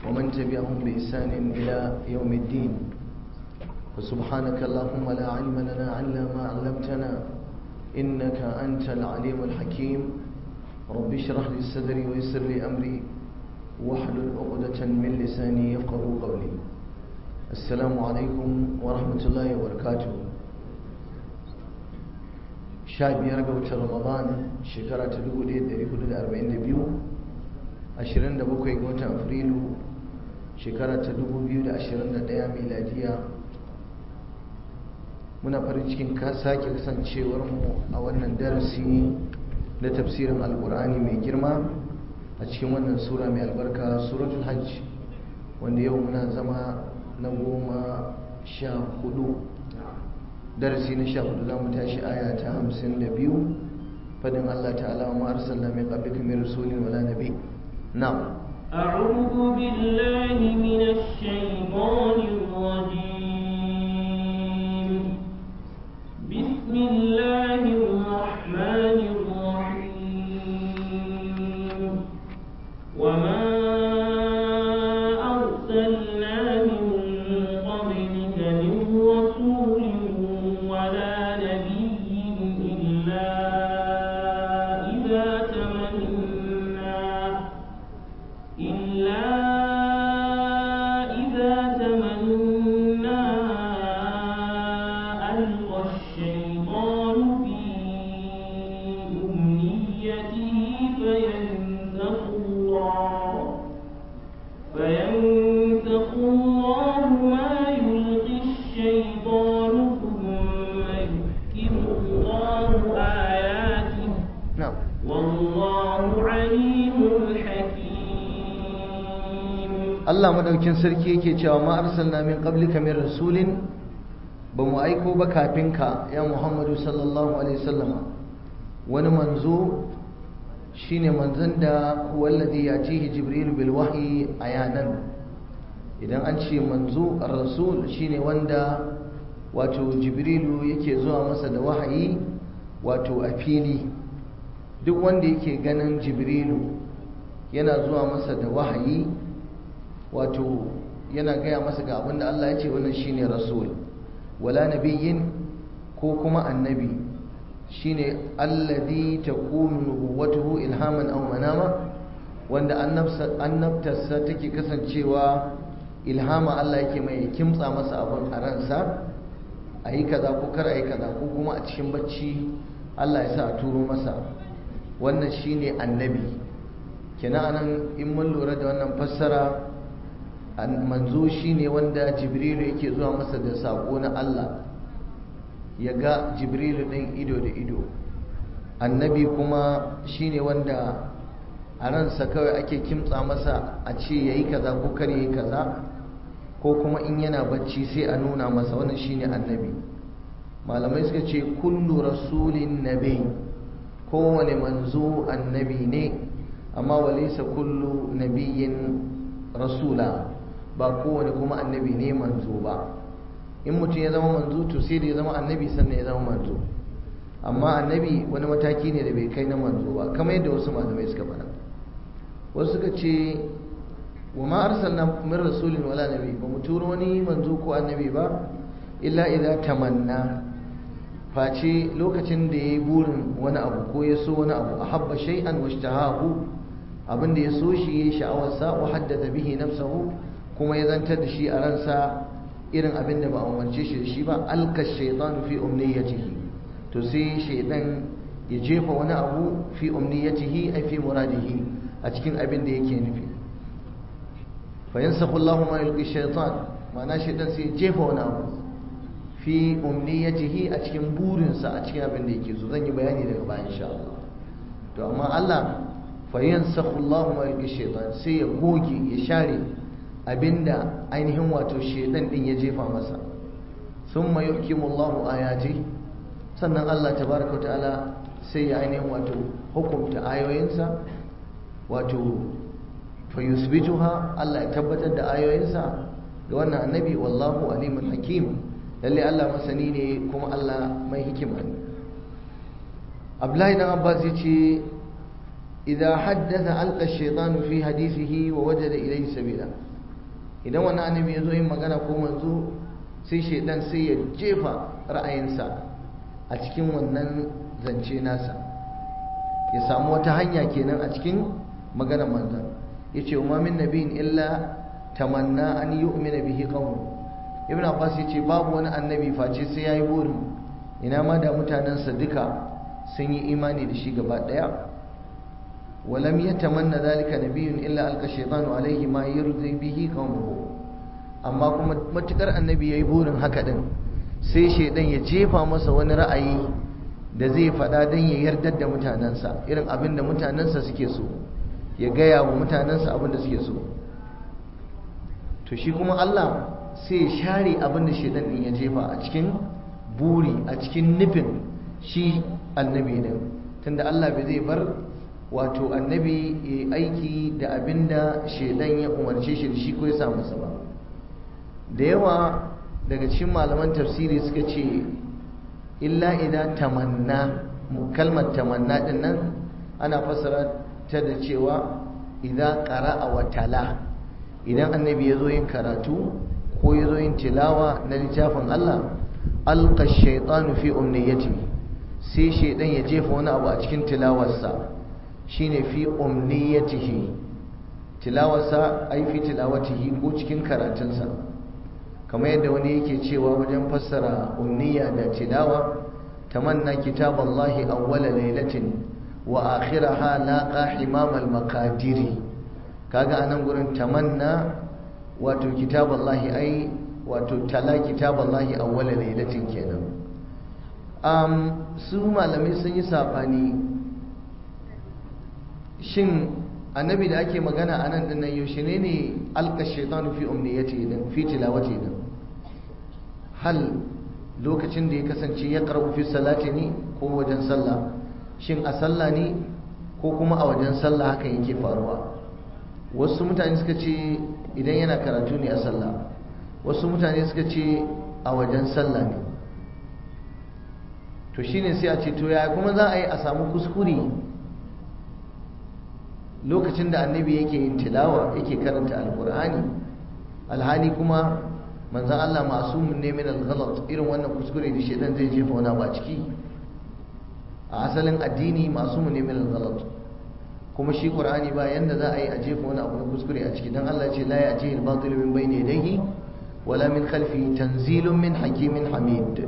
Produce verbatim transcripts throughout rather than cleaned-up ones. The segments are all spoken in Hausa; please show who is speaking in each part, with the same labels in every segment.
Speaker 1: ومن تبعهم بإحسان إلى يوم الدين. فسبحانك اللهم لا علم لنا إلا ما علمتنا إنك أنت العليم الحكيم. رب اشرح لي صدري ويسر لي أمري واحلل عقدة من لساني يفقهوا قولي. السلام عليكم ورحمة الله وبركاته. شاب يرجع رمضان شكرا تدعو لي دري حدود أربعين دبيو عشرين دبوكي قوتا أفريلو شكرا تدعو بيو دا عشرين دايا ميلادية. muna farin cikin ka sake kasancewar mu a wannan darasi na tafsirin alkur'ani mai girma a cikin wannan sura mai albarka suratul hajj, wanda yau muna zama na goma sha hudu darasi na sha hudu za mu tashi aya ta hamsin da biyu fadin Allah ta'ala wa ma arsalna min qablika min rasulin wala nabi. na'am
Speaker 2: a'udhu billahi minash shaitanir rajim. bismillahir rahmanir rahim. wa ma
Speaker 1: Allah madaukin sarki yake cewa ma arsalna min qablika min rasulin, ba mu aiko ba kafin ka ya Muhammadu sallallahu alaihi wasallam wani manzo shine manzon da wallazi yatihi jibril bil wahyi ayanan. idan an ce manzo ar-rasul shine wanda wato jibrilu yake zuwa masa da wahayi wato a fili. duk wanda yake ganin jibrilu yana zuwa masa da wahayi wato yana gaya masa ga abinda Allah ya ce, wannan shine rasul. wala nabiyyin ko kuma annabi shine alladhi takunu nubuwwatuhu ilhaman aw manama, wanda annabtarsa take kasancewa ilhama. Allah yake mai kimtsa masa abin a ransa, ayi kaza ko kar ayi kaza, ko kuma a cikin bacci Allah ya sa a turo masa. wannan shine annabi. kenan anan in mun lura da wannan fassara, manzo shine wanda jibrilu yake zuwa masa da sako na Allah, ya ga jibrilu ɗin ido da ido. annabi kuma shine wanda a ransa kawai ake kimtsa masa a ce yayi kaza ko kar yayi kaza, ko kuma in yana bacci sai a nuna masa. wannan shine annabi. malamai suka ce kullu rasulin nabi, kowane manzo annabi ne, amma walaysa kullu nabiyyin rasula, ba kowane kuma annabi ne manzo ba. in mutum ya zama manzo to sai da ya zama annabi sannan ya zama manzo, amma annabi wani mataki ne da bai kai na manzo ba, kamar yadda wasu malamai suka faɗa. wasu suka ce wa ma arsalna min rasulin wala nabi, ba mu turo wani manzo ko annabi ba illa idza tamanna, face lokacin da yayi burin wani abu ko ya so wani abu, ahabba shay'an washtahahu, abin da ya so shi yayi sha'awarsa, wa haddatha bihi nafsahu, kuma ya zantar da shi a ransa irin abin da ba a umarce shi da shi ba, alka shaytanu fi umniyatihi, to sai shaytan ya jefa wani abu fi umniyatihi ay fi muradihi, a cikin abin da yake nufi. fa yansakhu Allahu ma yulqi shaytan, ma'ana shaytan sai ya jefa wani abu fi umniyatihi, a cikin burinsa, a cikin abin da yake so. zan yi bayani daga baya insha Allah. to amma Allah fa yansakhu Allahu ma yulqi shaytan, sai ya goge ya share abinda ainihin wato shedan din ya jefa masa. thumma yuhkimu Allahu ayati, sannan Allah tabaaraka ta'ala sai ya ainihin wato hukunta ayoyinsa, wato fa yusbituha, Allah ya tabbatar da ayoyinsa ga wannan annabi. wallahu alimul hakim, lalle Allah masani ne kuma Allah mai hikima ne. Abdullahi dan Abbas yace idza haddatha alqa ash-shaytanu fi hadithihi wa wajada ilayhi sabila, idan wani annabi ya zo yin magana ko manzo sai shaidan sai ya jefa ra'ayinsa a cikin wannan zance nasa, ya samu wata hanya kenan a cikin maganar manzon. yace wa min nabiyin illa tamanna an yu'mina bihi qawm. Ibn Abbas yace babu wani annabi face sai yayi burin ina ma da mutanansa duka sun yi imani da shi gaba daya. ولم يتمنى ذلك نبي إلا ألقى الشيطان عليه ما يرضي به قومه. amma kuma matukar annabi yayi burin haka din sai shedan ya jefa masa wani ra'ayi da zai fada dan ya yardar da mutanansa, irin abin da mutanansa suke so, ya gaya wa mutanansa abin da suke so. To shi kuma Allah sai ya share abin da shedan din ya jefa a cikin buri, a cikin nufin shi annabi din, tunda Allah bai zai bar wato annabi ya aiki da abinda shedan ya umarce shi da shi ko ya sa masa ba. Da yawa daga cikin malaman tafsiri suka ce illa idan tamanna, kalmar tamanna din nan ana fassara ta da cewa idan qara'a wa tala, idan annabi ya zo yin karatu ko ya zo yin tilawa na littafin Allah, alqa ash-shaytanu fi umniyatihi, sai shedan ya jefa wani abu a cikin tilawarsa, shine fi umniyatihi, tilawarsa ai fi tilawatihi ko cikin karatunsa. kamar yadda wani yake cewa wajen fassara umniya da tilawa, tamanna kitaballahi awwala lailatin wa akhiraha laqa himam al-maqadiri. kaga anan gurin tamanna wato kitaballahi ai wato tala kitaballahi awwala lailatin kenan. um su malamai sun yi sabani shin annabi da ake magana a nan dinnan yaushe ne ne alka shaitanu fi umniyati din fi tilawati din, hal lokacin da ya kasance ya karbu fi salati ne ko wajen sallah, shin a sallah ne ko kuma a wajen sallah hakan yake faruwa. Wasu mutane suka ce idan yana karatu ne a sallah, wasu mutane suka ce a wajen sallah ne. to shine sai a ce to ya kuma za a yi a samu kuskure lokacin da annabi yake yin tilawa yake karanta alkur'ani, alhali kuma manzon Allah masumun ne min al-ghalat, irin wannan kuskure da shedan zai jefa wani ba ciki. a asalin addini masumun ne min al-ghalat, kuma shi qur'ani ba yanda za a yi a jefa wani abu na kuskure a ciki, dan Allah ce la ya'tihi al-batil min bayni yadayhi wala min khalfihi tanzilun min hakimin hamid.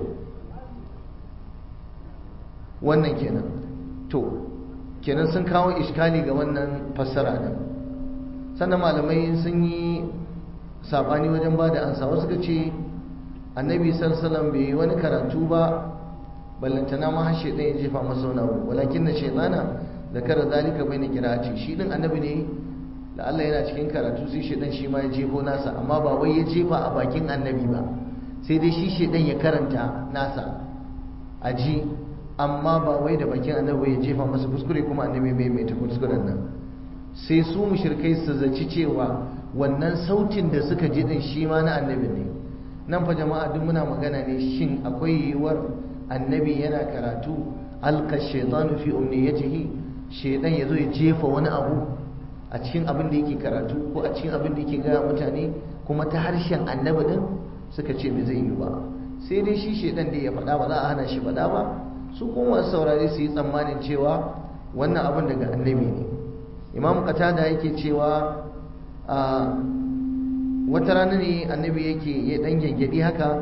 Speaker 1: wannan kenan to kenan sun kawo iskali ga wannan fassara din. sannan malamai sun yi sabani wajen ba da ansa. wasu suka ce annabi sallallahu alaihi wasallam bai wani karatu ba ballantana ma har shedan ya jefa masa wani abu, walakin na shaytana zakara zalika bayna qira'ati. shi din annabi ne da Allah yana cikin karatu sai shedan shi ma ya jefo nasa, amma ba wai ya jefa a bakin annabi ba, sai dai shi shedan ya karanta nasa aji, amma ba wai da bakin annabi ya jefa masa kuskure kuma annabi bai mai ta kuskuren nan. sai su mushrikai su zaci cewa wannan sautin da suka ji din shi ma na annabi ne. nan fa jama'a duk muna magana ne shin akwai yiwuwar annabi yana karatu alqa shaytanu fi umniyatihi, shaytan yazo ya jefa wani abu a cikin abin da yake karatu ko a cikin abin da yake ga mutane kuma ta harshen annabi din? suka ce bai zai yi ba, sai dai shi shaytan da ya faɗa ba za a hana shi faɗa ba, su kuma saurare su yi tsammanin cewa wannan abin daga annabi ne. Imam Qatada yake cewa a wata rana ne annabi yake ya dan gengedi haka,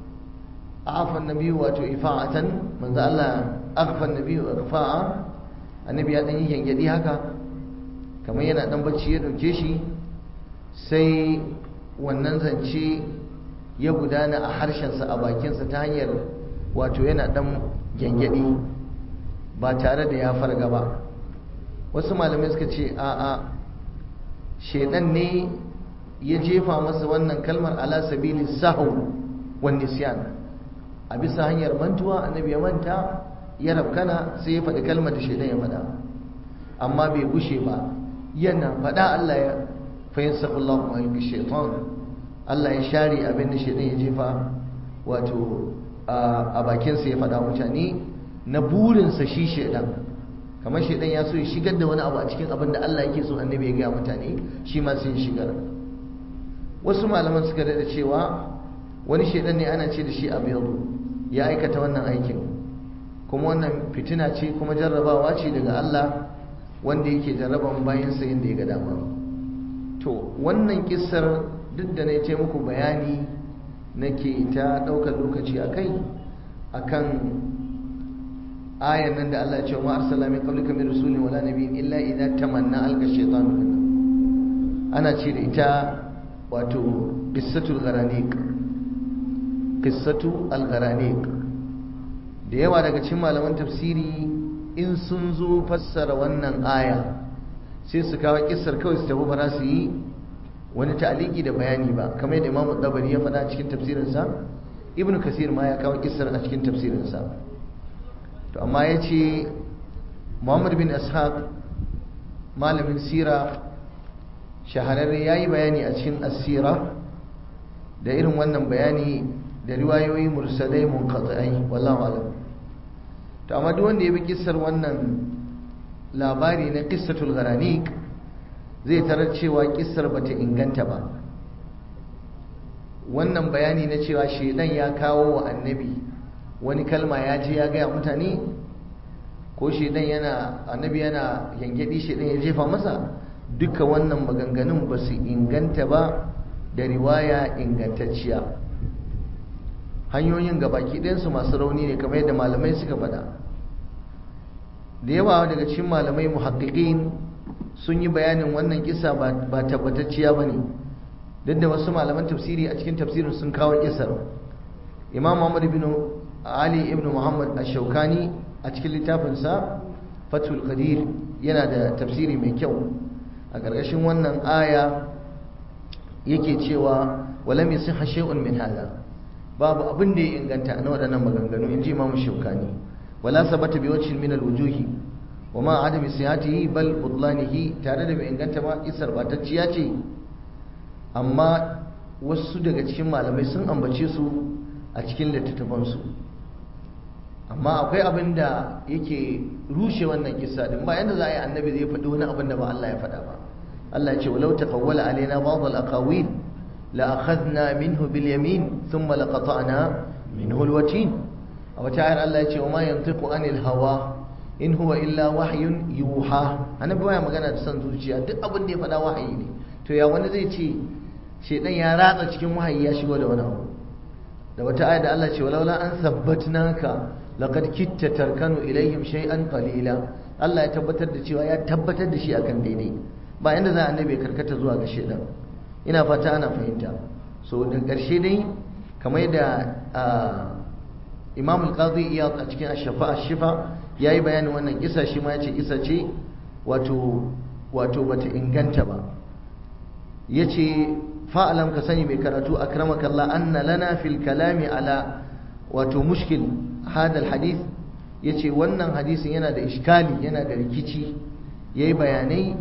Speaker 1: afan nabi wato ifa'atan, manzo Allah aghfan nabi ifa'a, annabi ya dan yi gengedi haka kamar yana dan bacci ya dauke shi, sai wannan zance ya gudana a harshensa a bakinsa ta hanyar wato yana dan gengedi ba tare da ya farga ba. wasu malamai suka ce a'a shedan ne ya jefa masa wannan kalmar ala sabili sahw wan nisyan, a bisa hanyar mantuwa annabi ya manta ya rabkana sai ya faɗi kalmar da shedan ya faɗa, amma bai gushe ba yana faɗa Allah ya fayansahu Allahu ma yulqi shaytan, Allah ya share abin da shedan ya jefa wato a bakinsa ya faɗa mutane na burinsa shi shedan. kamar shedan ya so ya shigar da wani abu a cikin abin da Allah yake so annabi ya ga mutane, shi ma sai ya shigar. wasu malaman suka da cewa wani shedan ne ana ce da shi abyadu ya aikata wannan aikin, kuma wannan fitina ce kuma jarrabawa ce daga Allah wanda yake jarraban bayansa yadda ya ga dama. To wannan kissar duk da na ce muku bayani nake ta ɗaukar lokaci a kai akan ayan nan da Allah ya ce wa arsala min qablika min rasulin wala nabiyyin illa idza tamanna alqa shaytanu. Ana ce da ita wato qissatul gharaniq, qissatu al-gharaniq. Da yawa daga cikin malaman tafsiri in sun zo fassara wannan aya sai su kawo kissar kawai su tafi ba su yi wani ta'aliki da bayani ba, kamar yadda Imam Dabari ya faɗa cikin tafsirinsa, Ibn Kasir ma ya kawo kissar a cikin tafsirinsa. To amma ya ce Muhammad bin Ishaq malamin sira shahararre ya yi bayani a cikin asira da irin wannan bayani da riwayoyi mursalai munqati'ai wallahu alam. To amma duk wanda ya bi kissar wannan labari na qissatul gharaniq zai tarar cewa kissar bata inganta ba. Wannan bayani na cewa shedan ya kawo wa annabi wani kalma ya je ya gaya mutane, ko shedan yana annabi yana yangedi shedan ya jefa masa, duka wannan maganganun ba su inganta ba da riwaya ingantacciya. Hanyoyin gabaki ɗayansu masu rauni ne kamar yadda malamai suka faɗa. Da yawa daga cikin malamai muhaqqiqin sun yi bayanin wannan kisa ba tabbatacciya ba ne, duk da wasu malaman tafsiri a cikin tafsirin sun kawo kisar. Imam Muhammad ibn Ali ibn Muhammad ash-Shawkani a cikin littafinsa Fathul Qadir yana da tafsiri mai kyau. A ƙarƙashin wannan aya yake cewa walam yasihha shay'un min hada, babu abin da ya inganta na waɗannan maganganu inji Imam Shawkani. Wala sabata bi wajhin min al-wujuhi wa ma adami sihhatihi bal butlanihi, tare da bai inganta ba isar batacciya ce, amma wasu daga cikin malamai sun ambace su a cikin littattafansu. Amma akwai abin da yake rushe wannan kissa din, ba yanda za a yi annabi zai faɗi wani abin da ba Allah ya faɗa ba. Allah ya ce walau taqawwala alaina ba'd al-aqawil la akhadna minhu bil yamin thumma laqata'na minhu al-watin. A wata ayar Allah ya ce wa ma yantiqu anil hawa in huwa illa wahyun yuha. Annabi baya magana da san zuciya, duk abin da ya faɗa wahayi ne. To ya wani zai ce shedan ya ratsa cikin wahayi ya shigo da wani abu. Da wata ayar da Allah ya ce walaula an sabbatnaka laqad kitta tarkanu ilayhim shay'an qalila. Allah ya tabbatar da cewa ya tabbatar da shi akan daidai, ba inda za annabi ya karkata zuwa ga shedan. Ina fata ana fahimta. So da ƙarshe dai kamar yadda Imam al-Qadi Iyad a cikin Ash-Shafa Ash-Shifa yayi bayanin wannan kisa, shi ma yace kisa ce wato wato bata inganta ba. Yace fa'alam ka sani mai karatu akramaka Allah anna lana fil kalami ala wato mushkil hada al-hadith. Yace wannan hadisin yana da iskali, yana da rikici, yayi bayanai.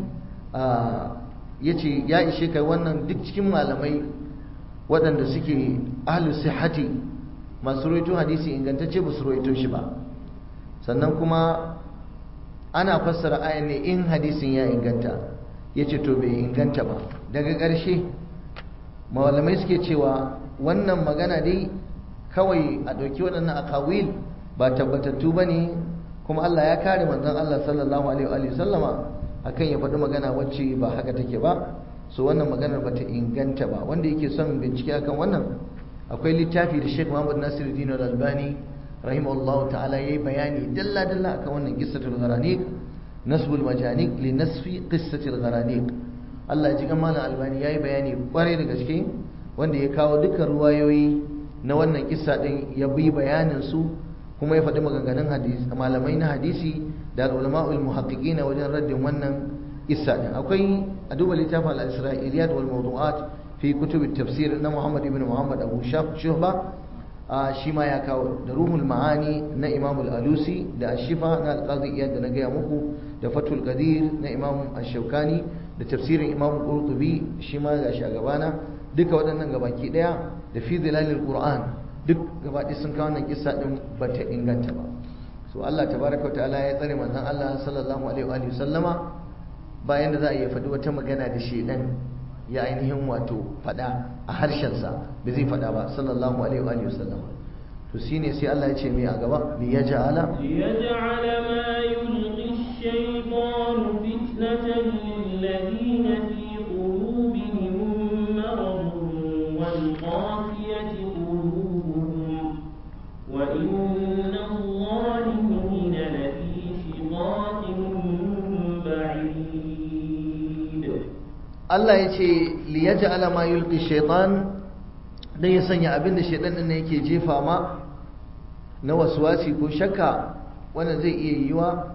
Speaker 1: Yace ya ishe kai wannan duk cikin malamai waɗanda suke ahlus sihhati masu rawaito hadisi ingantacce ba su rawaito shi ba. Sannan kuma ana fassara ayan ne in hadisin ya inganta, yace to bai inganta ba. Daga ƙarshe malamai suke cewa wannan magana dai kawai a ɗauki waɗannan akawil ba tabbatattu ba ne, kuma Allah ya kare manzon Allah sallallahu alaihi wa sallama akan ya faɗi magana wacce ba haka take ba. So wannan maganar bata inganta ba. Wanda yake son bincike akan wannan akwai littafi da Sheikh Muhammad Nasiruddin Al-Albani rahimahullahu ta'ala yayi bayani dalla dalla akan wannan qissatul gharaniq, nasbul majaniq li nasfi qissatul gharaniq. Allah ya ji malam Albani yayi bayani kwarai da gaske, wanda ya kawo dukkan ruwayoyi na wannan kissa din ya bi bayanin su, kuma ya faɗi maganganun hadisi malamai na hadisi da ulama'ul muhaqqiqin wajen raddin wannan kissa din. Akwai a duba littafin al-Isra'iliyat wal Mawdu'at fi kutub at-tafsir na Muhammad ibn Muhammad Abu Shuhba, shi ma ya kawo da Ruhul Ma'ani na Imam al-Alusi da Ash-Shifa na al-Qadi Iyad da na gaya muku, da Fathul Qadir na Imam Ash-Shawkani, da tafsirin Imam Qurtubi shi ma gashi a gabana. Duka waɗannan gabaki daya da fi zilalil Qur'an duk gabaɗaya sun kawo wannan kissa din bata inganta ba. So Allah tabaraka wa ta'ala ya tsare manzon Allah sallallahu alaihi wa sallama bayan da za a yi faɗi wata magana da shedan ya ainihin wato fada a harshensa da zai fada ba sallallahu alaihi wa sallam. to shine sai Allah ya ce mai a gaba li yaj'ala
Speaker 2: liyaj'ala ma yulqi ash-shaytanu fitnatan lil ladina fi qulubihim maradun wal qasiyati qulubuhum wa inna adh-dhalimina lafi shiqaqin ba'id.
Speaker 1: Allah ya ce li yaj'ala ma yulqi ash-shaytan dan ya sanya abin da shaytan din yake jefa ma na waswasi ko shakka wannan zai iya yiwa.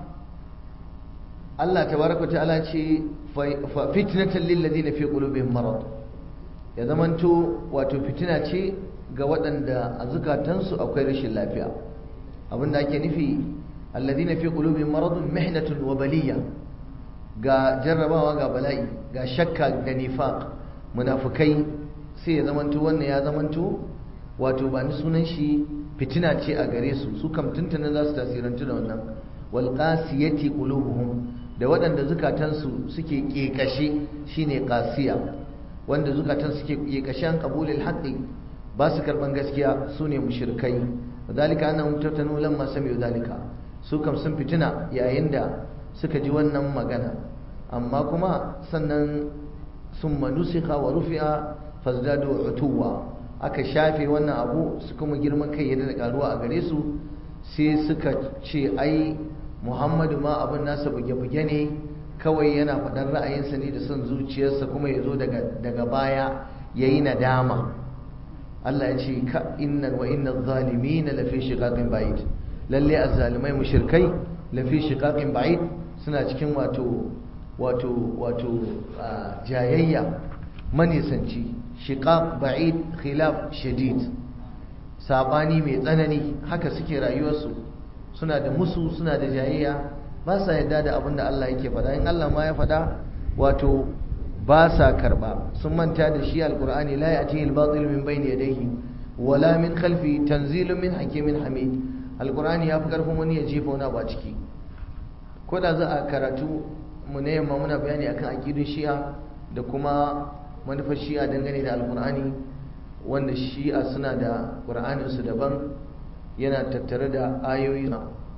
Speaker 1: Allah tabaraka ta'ala ce fa fitnatan lil ladina fi qulubihim marad, ya zamanto wato fitina ce ga waɗanda a zukatansu akwai rashin lafiya. abinda ake nufi alladina fi qulubihim maradun mihnatun wa baliya, ga jarrabawa ga bala'i ga shakka ga nifaq munafikai, sai ya zamanto wannan ya zamanto wato ba ni sunan shi fitina ce a gare su su kam tuntuna za su tasirantu da wannan. wal qasiyati qulubuhum, da waɗanda zukatansu suke kekashe shine qasiya, wanda zukatan suke kekashe an qabulil haqqi, ba su karban gaskiya sune mushrikai. zalika annahum tatanu lamma sami'u zalika, su kam sun fitina yayin da suka ji wannan magana. amma kuma sannan summa nusikha wa rufi'a fazdadu utuwa, aka shafe wannan abu su kuma girman kai yadda da karuwa a gare su, sai suka ce ai Muhammadu ma abin nasa buge-buge ne kawai, yana faɗar ra'ayinsa ne da son zuciyarsa kuma ya zo daga baya ya yi nadama. Allah ya ce ka inna wa inna zalimina lafi shiqaqin ba'id, lalle azzalimai mushrikai lafi shiqaqin ba'id, suna cikin wato wato wato jayayya manisanci. shiqaq ba'id khilaf shadid, sabani mai tsanani, haka suke rayuwarsu, suna da musu, suna da jayayya, ba sa yadda da abin da Allah yake faɗa. in Allah ma ya faɗa wato ba sa karba, sun manta da shi. alqur'ani la ya'tihi al-batil min bayni yadayhi wala min khalfi, tanzilun min hakimin hamid. alqur'ani ya fi karfin wani ya jefa wani abu a ciki. ko da za a karatu mu ne yamma muna bayani akan aqidun shi'a da kuma manufar shi'a dangane da alqur'ani, wanda shi'a suna da qur'anin su daban, yana tattare da ayoyi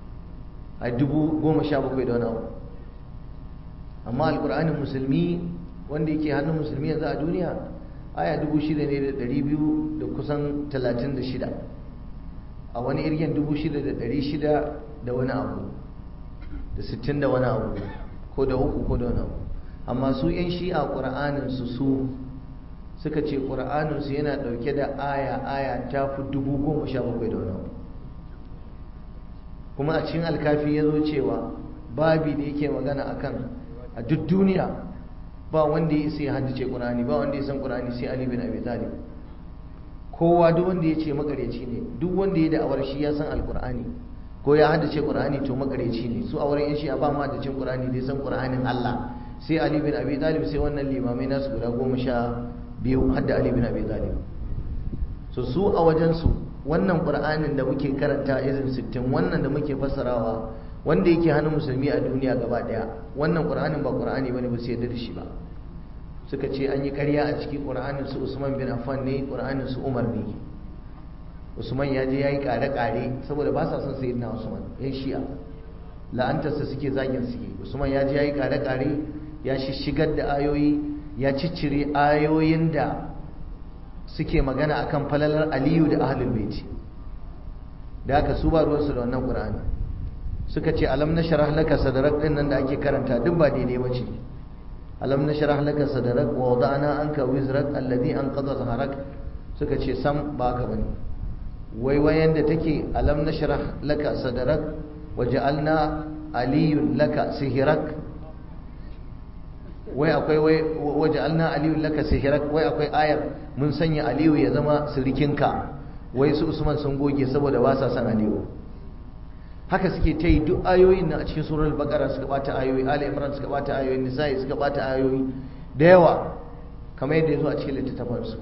Speaker 1: a dubu goma sha bakwai da wani abu. amma alqur'anin musulmi wanda yake hannun musulmi yanzu a duniya aya dubu shida ne da ɗari biyu da kusan talatin da shida, a wani irgen dubu shida da ɗari shida da wani abu, da sittin da wani abu, ko da uku ko da wani abu. amma su yan shi'a ƙura'aninsu su suka ce ƙura'aninsu yana ɗauke da aya aya ta fi dubu goma sha bakwai da wani abu. kuma a cikin alkafi ya zo cewa babi da yake magana akan a duk duniya ba wanda ya isa ya haddace ƙura'ani, ba wanda ya san ƙura'ani sai Ali bin Abi Talib. kowa duk wanda ya ce makareci ne, duk wanda ya da'awar shi ya san alƙur'ani ko ya haddace ƙur'ani to makareci ne. su a wurin yan shi'a ba ma haddacin ƙur'ani da ya san ƙur'anin Allah sai Ali bin Abi Talib, sai wannan limamai nasu guda goma sha biyu hadda Ali bin Abi Talib. so su a wajensu wannan ƙur'anin da muke karanta izin sittin, wannan da muke fassarawa, wanda yake hannun musulmi a duniya gaba daya, wannan ƙur'anin ba ƙur'ani bane, ba su yarda da shi ba. suka ce an yi ƙarya a cikin ƙur'anin su Usman bin Affan ne, ƙur'anin su Umar ne. Usman ya je ya yi ƙare-ƙare saboda ba sa son sayyidina Usman, yan shi'a la'antarsa suke zagin suke. Usman ya je ya yi ƙare-ƙare, ya shigar da ayoyi, ya ciccire ayoyin da suke magana akan falalar Aliyu da ahlul baiti, da haka su ba ruwansu da wannan Qur'ani. suka ce alam nashrah laka sadrak din nan da ake karanta duk ba daidai bace. alam nashrah laka sadrak wa wada'na anka wizrak alladhi anqadha dhahrak, suka ce sam ba haka bane. wai wayan da take alam nashrah laka sadrak wa ja'alna aliyun laka sihrak, wai akwai wai waja'alna aliyun laka sihrak, wai akwai ayar mun sanya aliyu ya zama sirikinka. wai su Usman sun goge saboda ba sa san aliyu. haka suke ta yi duk ayoyin nan a cikin surar Baqara suka bata ayoyi, Ali Imran suka bata ayoyi, Nisa'i suka bata ayoyi da yawa kamar yadda ya zo a cikin littattafan su.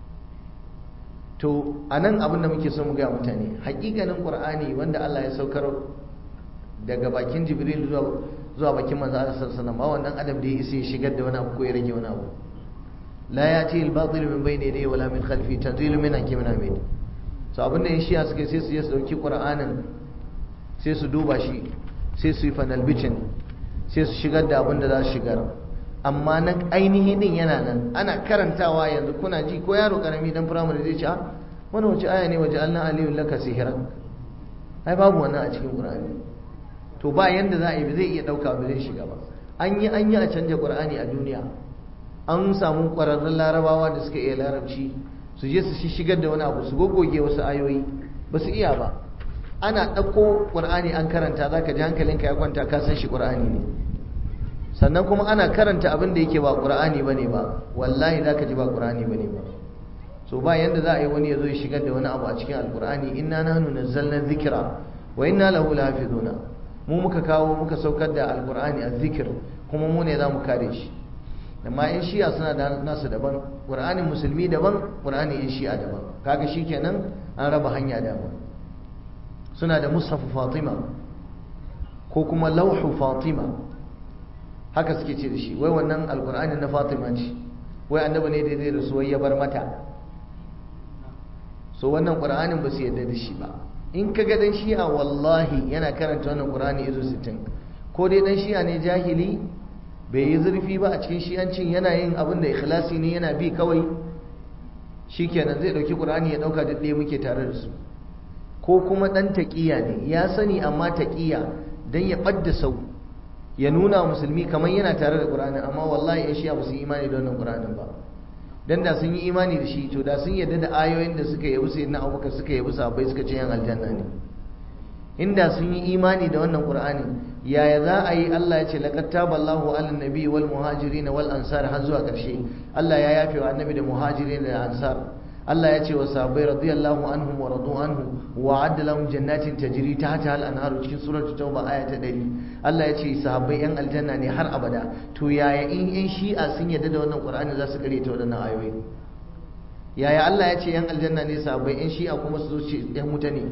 Speaker 1: to anan abin da muke so mu ga mutane, hakikanin Qur'ani wanda Allah ya saukar daga bakin Jibril zuwa zuwa bakin manzo Allah sallallahu alaihi wasallam, ba wannan adam da ya isa ya shigar da wani abu ko ya rage wani abu. la yati al-batil min bayni yadayhi wala min khalfi tanzilu min hakimin hamid. So abinda yan shi'a suke sai su je su dauki qur'anin sai su duba shi sai su yi fanal bicin sai su shigar da abinda za su shigar, amma na ainihi din yana nan ana karantawa yanzu kuna ji ko yaro karami dan firamare zai ce a wani wace aya ne waje Allah aliyun laka sihiran, ai babu wannan a cikin qur'ani. To ba yanda za a yi ba zai iya dauka ba zai shiga ba. An yi an yi a canja qur'ani a duniya, an samu ƙwararrun larabawa da suka iya larabci su je su shigar da wani abu su gogoge wasu ayoyi ba su iya ba. Ana ɗauko ƙur'ani an karanta za ka ji hankalinka ya kwanta ka san shi ƙur'ani ne, sannan kuma ana karanta abin da yake ba ƙur'ani ba ne ba, wallahi za ka ji ba ƙur'ani ba ne ba. So ba yanda za a yi wani ya zo ya shigar da wani abu a cikin alƙur'ani, inna nahnu nazzalna dhikra wa inna lahu lahafizuna, mu muka kawo muka saukar da alƙur'ani azzikr kuma mu ne za mu kare shi. Amma in shi'a suna da nasu daban, ƙur'anin musulmi daban, ƙur'anin in shi'a daban, kaga shikenan an raba hanya daban. Suna da mushafu Fatima ko kuma lauhu Fatima, haka suke ce da shi, wai wannan alƙur'anin na Fatima ce, wai annabi ne da zai rasu wai ya bar mata. So wannan ƙur'anin ba su yarda da shi ba. In ka ga dan shi'a wallahi yana karanta wannan ƙur'ani izo sittin, ko dai dan shi'a ne jahili bai yi zurfi ba a cikin shi'ancin, yana yin abin da ikhlasi ne yana bi kawai shikenan zai dauki qur'ani ya dauka duk ɗaya muke tare da su, ko kuma dan taqiya ne ya sani amma taqiya dan ya badda sau ya nuna musulmi kamar yana tare da qur'ani, amma wallahi in shi'a ba su yi imani da wannan qur'anin ba. Dan da sun yi imani da shi to da sun yarda da ayoyin da suka yabi sayyidina Abubakar suka yabi sahabbai suka ce yan aljanna ne. Inda sun yi imani da wannan qur'ani, yaya za a yi Allah ya ce laqad taballahu alan nabi wal muhajirin wal ansar har zuwa ƙarshe, Allah ya yafe wa annabi da muhajirin da ansar. Allah ya ce wa sahabbai radiyallahu anhum wa radu anhu wa adda lahum jannatin tajri tahtaha al anharu cikin suratul tauba aya ta ɗari. Allah ya ce sahabbai yan aljanna ne har abada. To yaya in yan shi'a sun yarda da wannan qur'ani za su kare ta wadannan ayoyi? Yaya Allah ya ce yan aljanna ne sahabbai, yan shi'a kuma su zo ce yan wuta ne?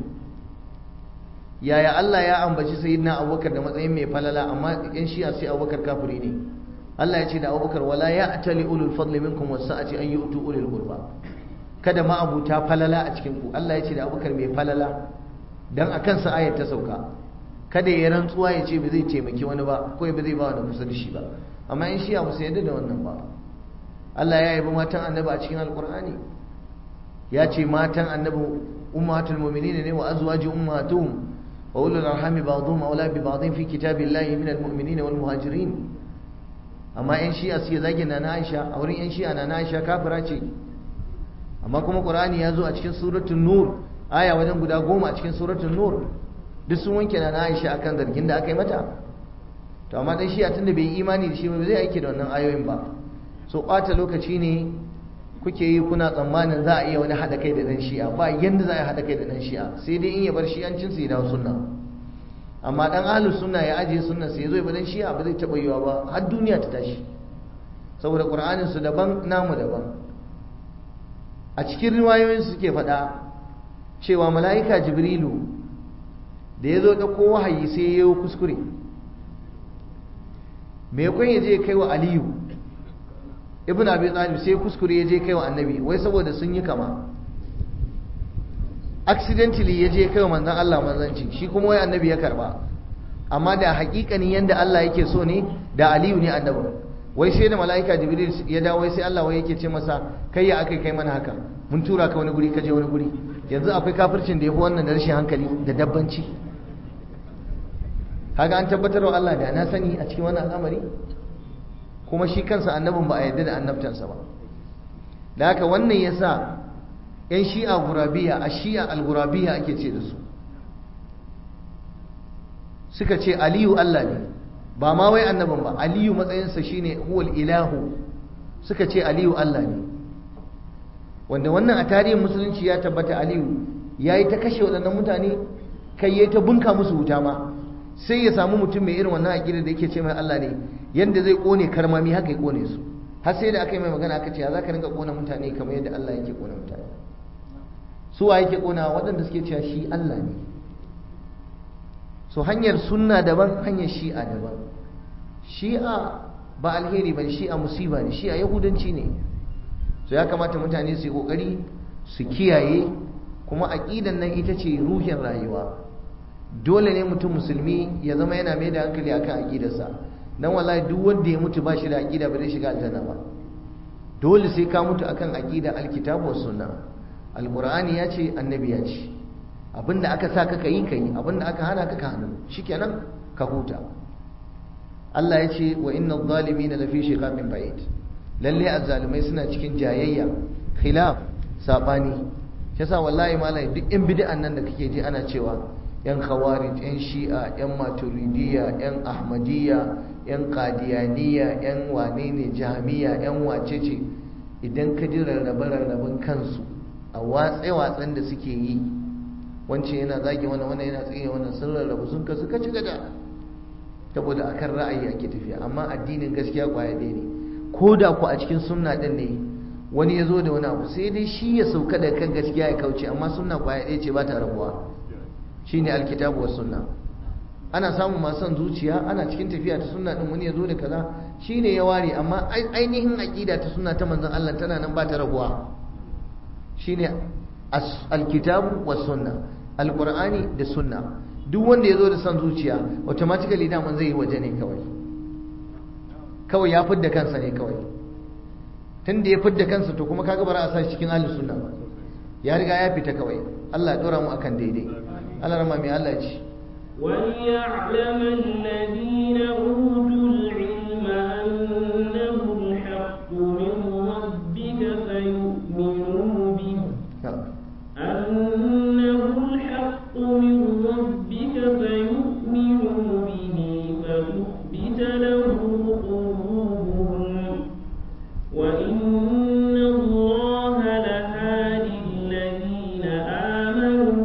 Speaker 1: Yaya Allah ya ambaci sayyidina Abubakar da matsayin mai falala, amma yan shi'a sai Abubakar kafiri ne? Allah ya ce da Abubakar wala ya'tali ulul fadli minkum was-sa'ati an yu'tu ulil qurba, kada ma abuta falala a cikin ku. Allah ya ce da Abubakar mai falala dan akan sa ayat ta sauka, kada ya rantsuwa ya ce ba zai taimaki wani ba ko ba zai ba wani kusa da shi ba. Amma yan shi'a ba su yarda da wannan ba. Allah ya yabi matan annabi a cikin alqur'ani, ya ce matan annabi ummatul mu'minin ne wa azwaji ummatuhum وأولو الأرحام بعضهم أولى ببعض في كتاب الله من المؤمنين والمهاجرين. أما إن شيء أسي زاجن أنا عائشة أو إن شيء أنا عائشة كافرة. أما كم القرآن يزو أشكن سورة النور آية وجن قد أقوم أشكن سورة النور دسوين كنا أنا عائشة أكن ذلك إن أكيد متى. to amma dan shi a tunda bai imani da shi ba zai aiki da wannan ayoyin ba. So ɓata lokaci ne kuke yi kuna tsammanin za a iya wani haɗa kai da ɗan shi'a, ba yanda za a haɗa kai da ɗan shi'a sai dai in ya bar shi'ancinsu ya dawo sunna. Amma ɗan ahlus sunna ya ajiye sunna sai ya zo ya bar ɗan shi'a ba zai taɓa yiwa ba har duniya ta tashi, saboda ƙur'anin su daban namu daban. A cikin riwayoyin su suke faɗa cewa mala'ika jibrilu da ya zo ɗauko wahayi sai ya yi kuskure, me kun ya je kai wa aliyu ibn abi talib sai kuskure ya je kai wa annabi, wai saboda sun yi kama accidentally ya je kai wa manzon Allah manzanci, shi kuma wai annabi ya karba. Amma da hakikanin yanda Allah yake so ne da aliyu ne annabi. Wai sai da malaika jibril ya dawo wai sai Allah wai yake ce masa kai ya akai kai mana haka, mun tura ka wani guri ka je wani guri. Yanzu akwai kafircin da yafi wannan da rashin hankali da dabbanci. Kaga an tabbatar wa Allah da na sani a cikin wannan al'amari, kuma shi kansa annabin ba a yarda da annabtansa ba. Da haka wannan yasa yan shi'a gurabiya a shi'a al-gurabiya ake ce da su, suka ce aliyu Allah ne, ba ma wai annabin ba, aliyu matsayinsa shine huwal ilahu, suka ce aliyu Allah ne. Wanda wannan a tarihin musulunci ya tabbata aliyu yayi ta kashe waɗannan mutane, kai yayi ta bunka musu wuta ma. Sai ya samu mutum mai irin wannan aqida da yake ce mai Allah ne, yanda zai kone karmami haka ya kone su. Har sai da aka yi mai magana aka ce ya zaka rinka kona mutane kamar yadda Allah yake kona mutane. Su wa yake kona? Waɗanda suke cewa shi Allah ne. So hanyar sunna daban, hanyar shi'a daban. Shi'a ba alheri bane, shi'a musiba ne, shi'a yahudanci ne. so ya kamata mutane su yi kokari su kiyaye, kuma aqidan nan ita ce ruhin rayuwa. Dole ne mutum musulmi ya zama yana mai da hankali akan aqidarsa, dan wallahi duk wanda ya mutu ba shi da aqida ba zai shiga aljanna ba. Dole sai ka mutu akan aqida alkitabu was sunna. Alqur'ani ya ce, annabi ya ce, abinda aka sa ka yi kai, abinda aka hana ka ka hannu, shikenan ka huta. Allah ya ce wa innal zalimina lafi shiqaqin ba'id, lalle azzalimai suna cikin jayayya, khilaf, sabani. Yasa wallahi malai duk in bid'an nan da kake ji ana cewa yan khawarij, yan shi'a, yan maturidiyya, yan ahmadiyya, yan qadiyaniya, yan wane ne jahmiya, yan wacece, idan ka ji rarrabe-rarraben kansu a watse-watsen da suke yi, wancan yana zagi wannan, wannan yana tsaye wannan, sun rarrabu sun kasu kaci gada, saboda akan ra'ayi ake tafiya. Amma addinin gaskiya kwaya ɗaya ne. Ko da ku a cikin sunna ɗin ne wani ya zo da wani abu, sai dai shi ya sauka da kan gaskiya ya kauce, amma sunna kwaya ɗaya ce ba ta rabuwa, shine alkitabu was sunna. Ana samun masu son zuciya, ana cikin tafiya ta sunna din wani ya zo da kaza, shine ya ware, amma ainihin aqida ta sunna ta manzon Allah tana nan ba ta rabuwa, shine alkitabu was sunna, alqur'ani da sunna. Duk wanda ya zo da son zuciya automatically da man zai yi waje ne kawai, kawai ya fidda kansa ne kawai. Tunda ya fidda kansa to kuma kaga bara a sa cikin ahlus sunna ba, ya riga ya fita kawai. Allah ya dora mu akan daidai. Allah rama mai Allah ya ce
Speaker 2: وَلْيَعْلَمَ الَّذِينَ أُوتُوا الْعِلْمَ أَنَّهُ الْحَقُّ مِنْ رَبِّكَ فَيُؤْمِنُوا بِهِ أَنَّهُ الْحَقُّ مِنْ رَبِّكَ فَيُؤْمِنُوا بِهِ فَتُخْبِتَ لَهُ قُلُوبُهُمْ وَإِنَّ اللَّهَ لَهَادِي الَّذِينَ آمَنُوا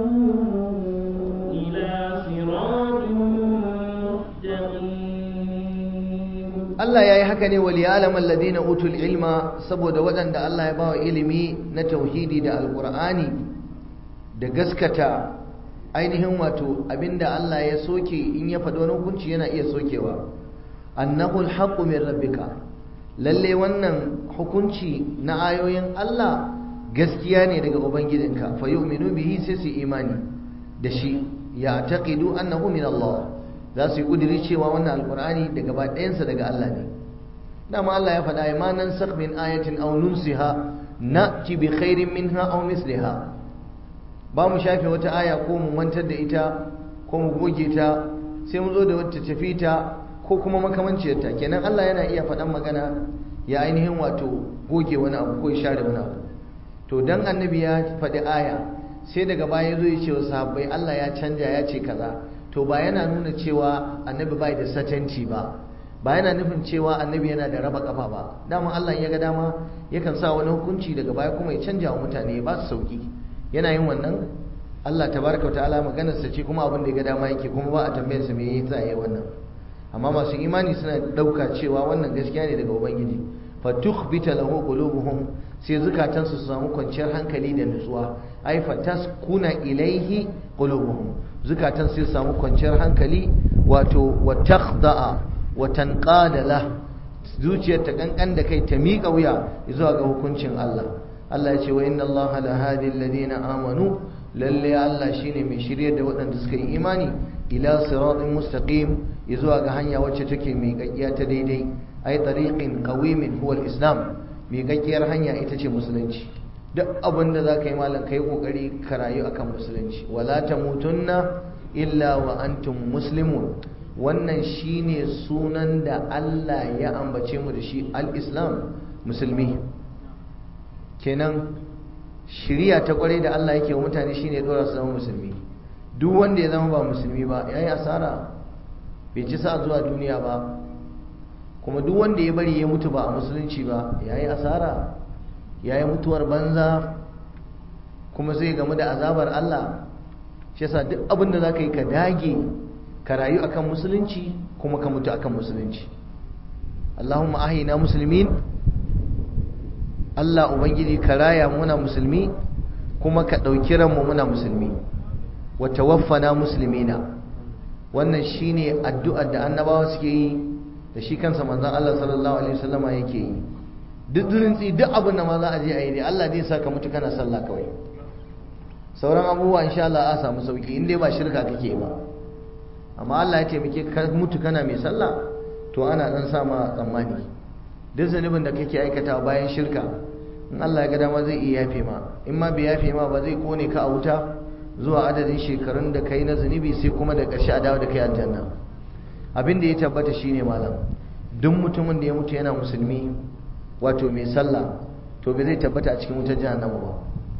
Speaker 1: Allah ya yi haka ne wal ya'lam alladhina utul ilma, saboda waɗanda Allah ya bawa ilimi na tauhidi da alqur'ani da gaskata ainihin wato abinda Allah ya soke, in ya faɗo wani hukunci yana iya sokewa. Annahu alhaqqu min rabbika, lalle wannan hukunci na ayoyin Allah gaskiya ne daga ubangijinka. Fa yu'minu bihi, sai su imani da shi. Ya taqidu annahu min Allah, za su yi kudiri cewa wannan alkur'ani da gaba ɗayansa daga Allah ne. Dama Allah ya faɗa ma nansakh min ayatin aw nunsiha na'ti bi khairin minha aw misliha. Ba mu shafe wata aya ko mu mantar da ita ko mu goge ta, sai mu zo da wata tafi ta ko kuma makamanciyar ta. Kenan Allah yana iya faɗan magana ya ainihin wato goge wani abu ko ya share wani abu. To dan annabi ya faɗi aya sai daga baya zo ya ce wa sahabbai Allah ya canja ya ce kaza, to ba yana nuna cewa annabi bai da certainty ba, ba yana nufin cewa annabi yana da raba kafa ba. Dama Allah ya ga dama yakan sa wani hukunci daga baya kuma ya canja wa mutane ya ba su sauki, yana yin wannan. Allah tabaraka wa ta'ala maganar sa ce kuma abin da ya ga dama yake, kuma ba a tambayar sa me yasa yayi wannan. Amma masu imani suna dauka cewa wannan gaskiya ne daga ubangiji. Fa tukhbita lahu qulubuhum, sai zukatansu su samu kwanciyar hankali da nutsuwa. Ai fa taskuna ilaihi qulubuhum, zukatan sai su samu kwanciyar hankali, wato wa takhda'a wa tanqada lah, zuciyar ta kankan da kai ta miƙa wuya zuwa ga hukuncin Allah. Allah ya ce wa inna Allah la hadi alladhina amanu, lalle Allah shine mai shiryar da waɗanda suka yi imani ila siratin mustaqim, zuwa ga hanya wacce take miƙaƙiya ta daidai. Ai tariqin qawimin huwa al-islam, miƙaƙiyar hanya ita ce musulunci. Duk abin da za ka yi malam ka yi ƙoƙari ka rayu akan musulunci. Wala tamutunna illa wa antum muslimun, wannan shine sunan da Allah ya ambace mu da shi, al-islam, musulmi. Kenan shiriya ta kware da Allah yake wa mutane shine ya dora su zama musulmi. Duk wanda ya zama ba musulmi ba yayi asara, bai ci sa zuwa duniya ba. Kuma duk wanda ya bari ya mutu ba a musulunci ba yayi asara, yayi mutuwar banza, kuma zai gamu da azabar Allah. Shi yasa duk abin da zaka yi ka dage ka rayu akan musulunci kuma ka mutu akan musulunci. Allahumma ahyina muslimin, Allah ubangiji ka raya muna musulmi kuma ka dauki ranmu muna musulmi. Wa tawaffana muslimina, wannan shine addu'ar da annabawa suke yi, da shi kansa manzon Allah sallallahu alaihi wasallama yake yi. duk rintsi duk abin da ma za a je a yi dai Allah zai saka mutu kana sallah kawai. Sauran abubuwa insha Allah a samu sauki in dai ba shirka kake ba. Amma Allah ya taimake ka mutu kana mai sallah to ana dan sa ma tsammani. Duk zanubin da kake aikata bayan shirka in Allah ya ga dama zai iya yafe ma, in ma bai yafe ma ba zai kone ka a wuta zuwa adadin shekarun da kai na zunubi sai kuma da ƙarshe a dawo da kai aljanna. Abin da ya tabbata shine malam, duk mutumin da ya mutu yana musulmi wato mai sallah to bai zai tabbata a cikin wutar jahannama ba.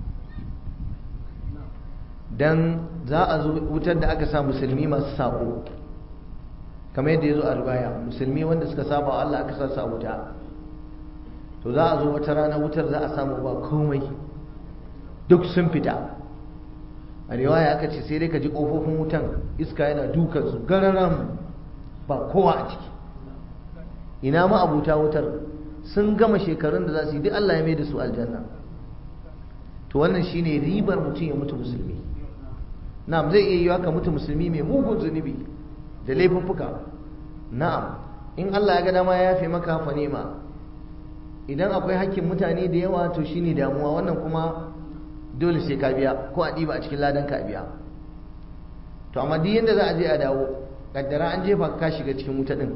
Speaker 1: Dan za a zo wutar da aka sa musulmi masu sako, kamar yadda ya zo a riwaya, musulmi wanda suka saba Allah aka sa su a wuta, to za a zo wata rana wutar za a samu ba komai, duk sun fita. A riwaya aka ce sai dai ka ji ƙofofin wutan iska yana dukan su gararam, ba kowa a ciki. Ina ma abuta wutar sun gama shekarun da za su yi duk Allah ya mai da su aljanna. To wannan shine ribar mutum ya mutu musulmi. Na'am, zai iya yiwa ka mutu musulmi mai mugun zunubi da laifuffuka. Na'am, in Allah ya ga dama ya yafe maka fa nema. Idan akwai hakkin mutane da yawa to shine damuwa, wannan kuma dole sai ka biya ko a ɗiba a cikin ladan ka biya. To amma duk yanda za a je a dawo, kaddara an jefa ka shiga cikin wuta din,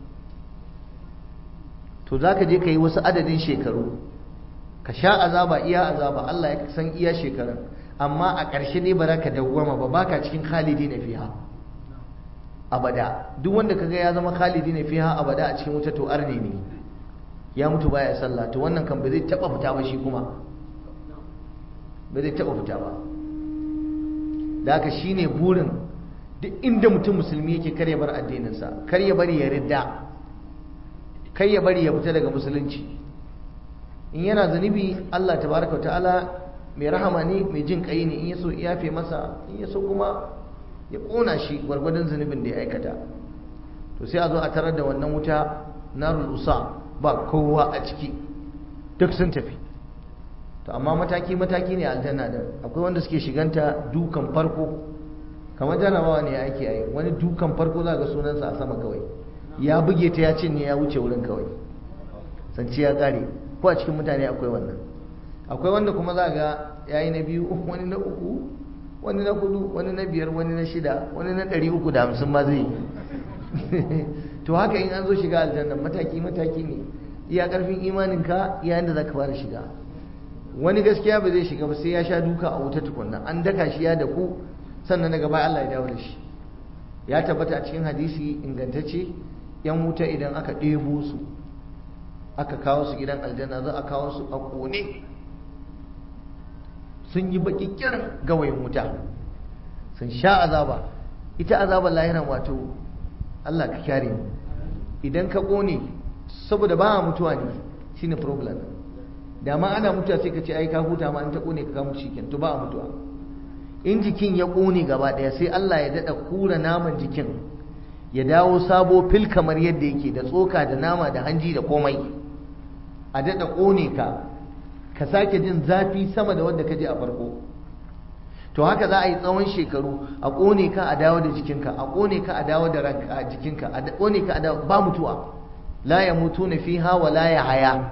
Speaker 1: to za ka je ka yi wasu adadin shekaru, ka sha azaba iya azaba, Allah ya san iya shekarun, amma a ƙarshe ne ba za ka dawwama ba, baka cikin khalidi na fiha abada. Duk wanda kaga ya zama khalidi na fiha abada a cikin wuta to arne ne, ya mutu baya sallah, to wannan kan ba zai taba fita ba, shi kuma ba zai taba fita ba. Da haka shine burin duk inda mutum musulmi yake, kar ya bar addininsa, kar ya bari ya ridda, kar ya bari ya fita daga musulunci. In yana zunubi, Allah tabaraka ta'ala mai rahama ne, mai jin kai ne, in yaso ya yafe masa, in yaso kuma ya kona shi gwargwadon zunubin da ya aikata. To sai a zo a tarar da wannan wuta narul usa, ba kowa a ciki, duk sun tafi. To amma mataki mataki ne aljanna din. Akwai wanda suke shiganta dukan farko, kamar jarabawa ne ake yi, wani dukan farko za ga sunansa a sama kawai, ya buge ta ya cinye ya wuce wurin kawai, sanci ya kare. Ko a cikin mutane akwai wannan. Akwai wanda kuma za ga yayi na biyu, wani na uku, wani na hudu, wani na biyar, wani na shida, wani na ɗari uku da hamsin ma zai yi. To haka in an zo shiga aljanna mataki mataki ne, iya karfin imaninka iya yanda zaka fara shiga. Wani gaskiya ba zai shiga ba sai ya sha duka a wuta tukunna, an daka shi ya daku, sannan daga baya Allah ya dawo da shi. Ya tabbata a cikin hadisi ingantacce, yan wuta idan aka ɗebo su aka kawo su gidan aljanna, za a kawo su a kone, sun yi baki kiran gawayin wuta, sun sha azaba. Ita azabar lahira wato Allah ka kyare mu, idan ka kone, saboda ba mutuwa ne shine problem. Da ma ana mutuwa sai ka ce ai ka huta, ma an ta kone ka ka mutu shikenan, to ba a mutuwa. In jikin ya kone gaba daya sai Allah ya dada kura naman jikin ya dawo sabo fil kamar yadda yake, da tsoka da nama da hanji da komai, a dada kone ka ka sake jin zafi sama da wanda ka je a farko. To haka za a yi tsawon shekaru, a kone ka a dawo da jikinka, a kone ka a dawo da ranka a jikinka, a kone ka a dawo, ba mutuwa. La yamutuna fiha wa la yahya.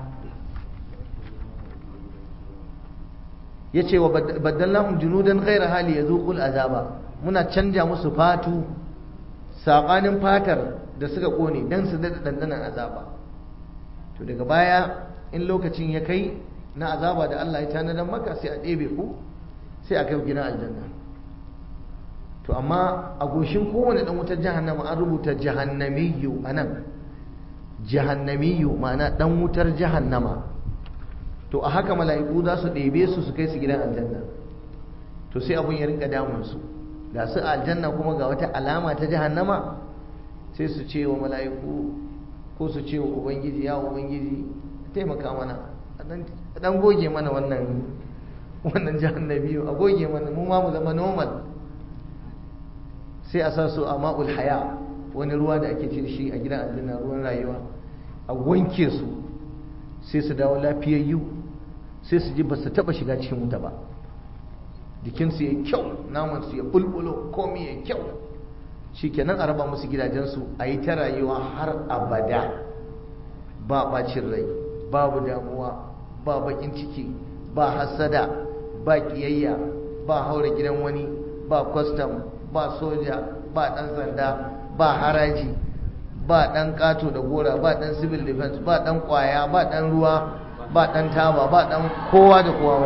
Speaker 1: Yace wa baddalnahum junudan ghayra hali yazuqul azaba, muna canja musu fatu sabanin fatar da suka kone dan su dada dandanan azaba. To daga baya in lokacin ya kai na azaba da Allah ya tanadar maka, sai a ɗebe ku, sai a kai gidan aljanna. To amma a goshin kowane dan wutar jahannama an rubuta jahannamiyyu anan, jahannamiyyu ma'ana dan wutar jahannama. To a haka mala'iku za su ɗebe su su kai su gidan aljanna. To sai abun ya rinka damun su, ga su aljanna kuma ga wata alama ta jahannama, sai su ce wa mala'iku ko su ce wa ubangiji, ya ubangiji taimaka mana, a dan goge mana wannan wannan jahannamiyu, a goge mana mu ma mu zama normal. Sai a sa su a ma'ul haya, wani ruwa da ake ce shi a gidan aljanna, ruwan rayuwa, a wanke su sai su dawo lafiyayyu, sai su ji ba su taba shiga cikin wuta ba, jikinsu ya kyau, namansu ya bulbulo, komi ya kyau. Shikenan a raba musu gidajensu, a yi ta rayuwa har abada, ba bacin rai, babu damuwa, ba bakin ciki, ba hasada, ba kiyayya, ba haura gidan wani, ba kwastam, ba soja, ba dan sanda, ba haraji, ba dan kato da gora, ba dan civil defense, ba dan kwaya, ba dan ruwa, ba dan taba, ba dan kowa da kowa,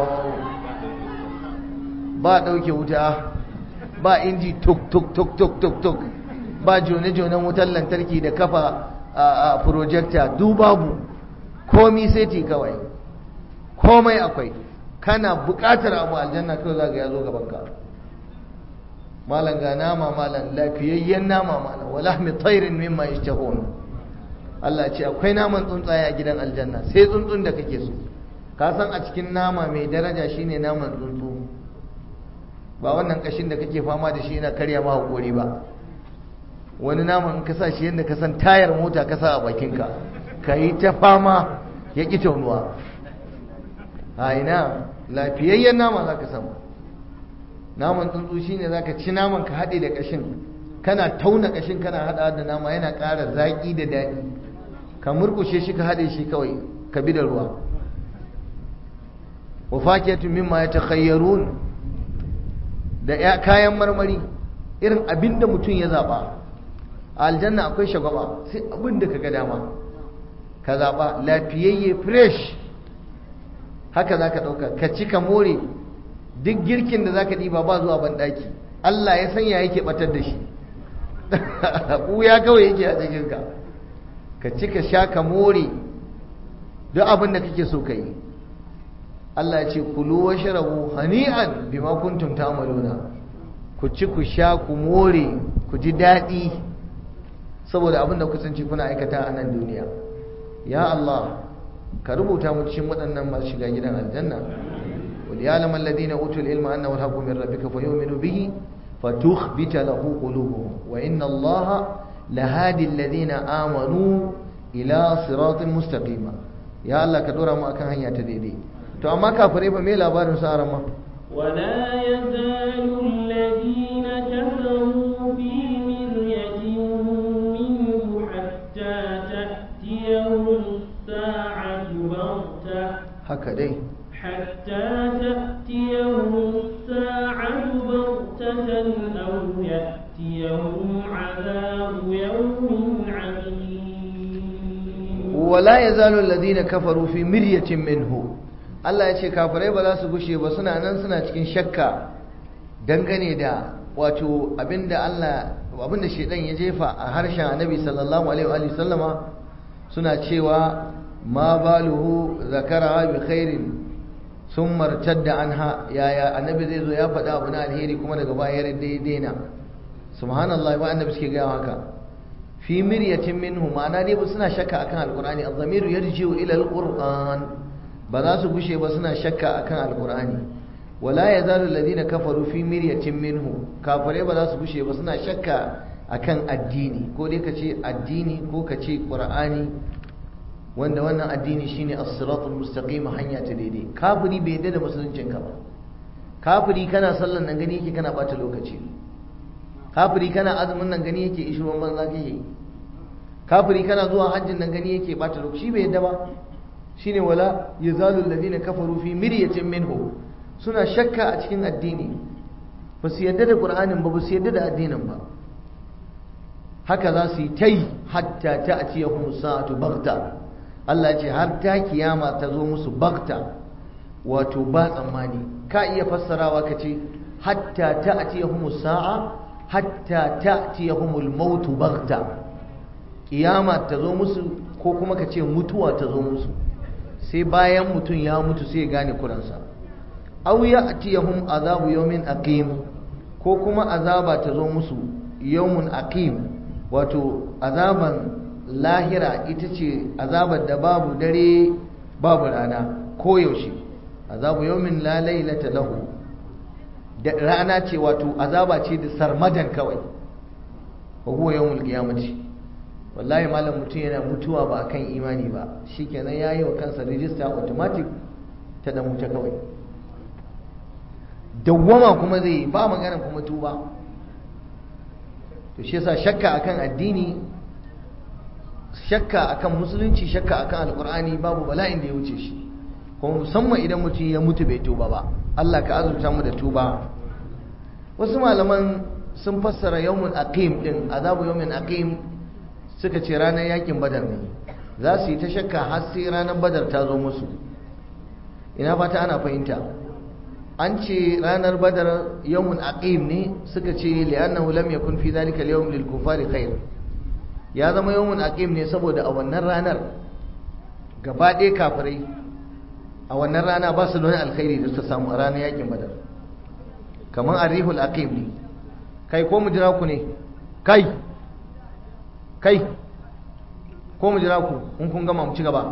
Speaker 1: ba dauke wuta, ba inji tuk tuk tuk tuk tuk tuk, ba jone-jonen wutar lantarki da kafa a projector, duk babu, komi seti kawai, komai akwai. Kana buƙatar abu aljanna kawai zaga ya zo gabanka. Malan ga nama, malan lafiyayyen nama, malan wala mi tayrin mimma yashtahun. Allah ce akwai naman tsuntsaye a gidan aljanna, sai tsuntsun da kake so. Ka san a cikin nama mai daraja shine naman tsuntsu, ba wannan kashin da kake fama da shi yana karya ma hakuri ba. Wani naman in ka sa shi yadda ka san tayar mota ka sa a bakinka, ka yi ta fama ya ƙi taunuwa. A ina lafiyayyen nama za ka samu. Naman tsuntsu shi ne za ka ci naman ka haɗe da ƙashin, kana tauna ƙashin kana haɗa da nama, yana ƙara zaƙi da daɗi. Ka murƙushe shi ka haɗe shi kawai ka bi da ruwa. Wa fakiyatun mimma yatakhayyarun, da kayan marmari irin abin da mutum ya zaɓa. A aljanna akwai shagwaba, sai abin da ka ga dama ka zaɓa, lafiyayye fresh haka za ka ɗauka ka ci ka more. Duk girkin da za ka ɗiba ba zuwa banɗaki, Allah ya sanya yake ɓatar da shi ɓuya kawai yake a cikinka. Ka ci ka sha ka more duk abin da kake so ka yi. Allah ya ce kulu wa sharabu hani'an bima kuntum ta'maluna, ku ci ku sha ku more ku ji daɗi saboda abin da kusanci kuna aikata a nan duniya. Ya Allah ka rubuta mu cikin waɗannan masu shiga gidan aljanna. wal ya'lam alladhina utul ilma annahu al-haqqu min rabbika fayu'minu bihi fatukhbita lahu qulubuhum wa inna Allaha lahadi alladhina amanu ila siratin mustaqima. Ya Allah ka dora mu akan hanya ta daidai. To amma kafirai ba me labarin su a ramma?
Speaker 2: ولا يزال الذين كفروا في مرية منه حتى تأتيهم الساعة بغتة
Speaker 1: هكذا
Speaker 2: حتى تأتيهم الساعة بغتة أو يأتيهم عذاب يوم عظيم.
Speaker 1: ولا يزال الذين كفروا في مرية منه. Allah ya ce kafirai ba za su gushe ba, suna nan suna cikin shakka dangane da wato abinda Allah abinda shedan ya jefa a harshen Annabi sallallahu alaihi wa sallama, suna cewa ma baluhu zakara bi khairin thumma irtadda anha. Yaya Annabi zai zo ya faɗa abu na alheri kuma daga baya ya daina? Subhanallahi, ba Annabi suke gaya haka. Fi miryatin minhu, ma'ana dai suna shakka akan alqur'ani. Az-zamiru yarji'u ila alqur'an, ba za su gushe ba suna shakka akan alkur'ani. Wala yazalu alladhina kafaru fi miryatin minhu, kafare ba za su gushe ba suna shakka akan addini, ko dai kace addini ko kace qur'ani, wanda wannan addini shine as-siratul mustaqim, hanya ta daidai. Kafiri bai yarda da musuluncin ka ba. Kafiri kana sallan nan gani yake kana bata lokaci. Kafiri kana azumin nan gani yake ishruwan banza kake. Kafiri kana zuwa hajjin nan gani yake bata lokaci, bai yarda ba. Shine wala yazalu alladhina kafaru fi miryatin minhu, suna shakka a cikin addini, ba su yadda da qur'anin ba, ba su yadda da addinin ba. Haka za su yi tai hatta ta'tiyahum sa'atu baghta. Allah ya ce har ta kiyama ta zo musu baghta, wato ba tsammani. Ka iya fassarawa ka ce hatta ta'tiyahum sa'a hatta ta'tiyahumul maut baghta. Kiyama ta zo musu, ko kuma ka ce mutuwa ta zo musu, sai bayan mutum ya mutu sai ya gane kuransa. Aw ya'tiyahum azabu yawmin aqim, ko kuma azaba ta zo musu yawmun aqim, wato azaban lahira ita ce azabar da babu dare babu rana ko yaushe. Azabu yawmin la laylata lahu, da rana ce, wato azaba ce da sarmadan kawai. wa huwa yawmul qiyamati. Wallahi malam, mutum yana mutuwa ba kan imani ba, shikenan yayi wa kansa register automatic ta dan wuta kawai. Dawwama kuma zai ba magana kuma tuba. To shi yasa shakka akan addini shakka akan musulunci, shakka akan alkur'ani babu bala'in da ya wuce shi, kuma musamman idan mutum ya mutu bai tuba ba. Allah ka azurta mu da tuba. Wasu malaman sun fassara yawmun aqim din, azabu yawmin aqim, suka ce ranar yakin badar ne. Za su yi ta shakka har sai ranar badar ta zo musu. Ina fata ana fahimta. An ce ranar badar yawmun aqim ne, suka ce li'annahu lam yakun fi dhalika al-yawm lil kufari khair. Ya zama yawmun aqim ne saboda a wannan ranar gaba ɗaya kafirai a wannan rana ba su da wani alkhairi da su samu a ranar yakin badar. Kamar arihul aqim ne. Kai ko mu jira ku ne? Kai kai ko mu jira ku in kun gama mu ci gaba?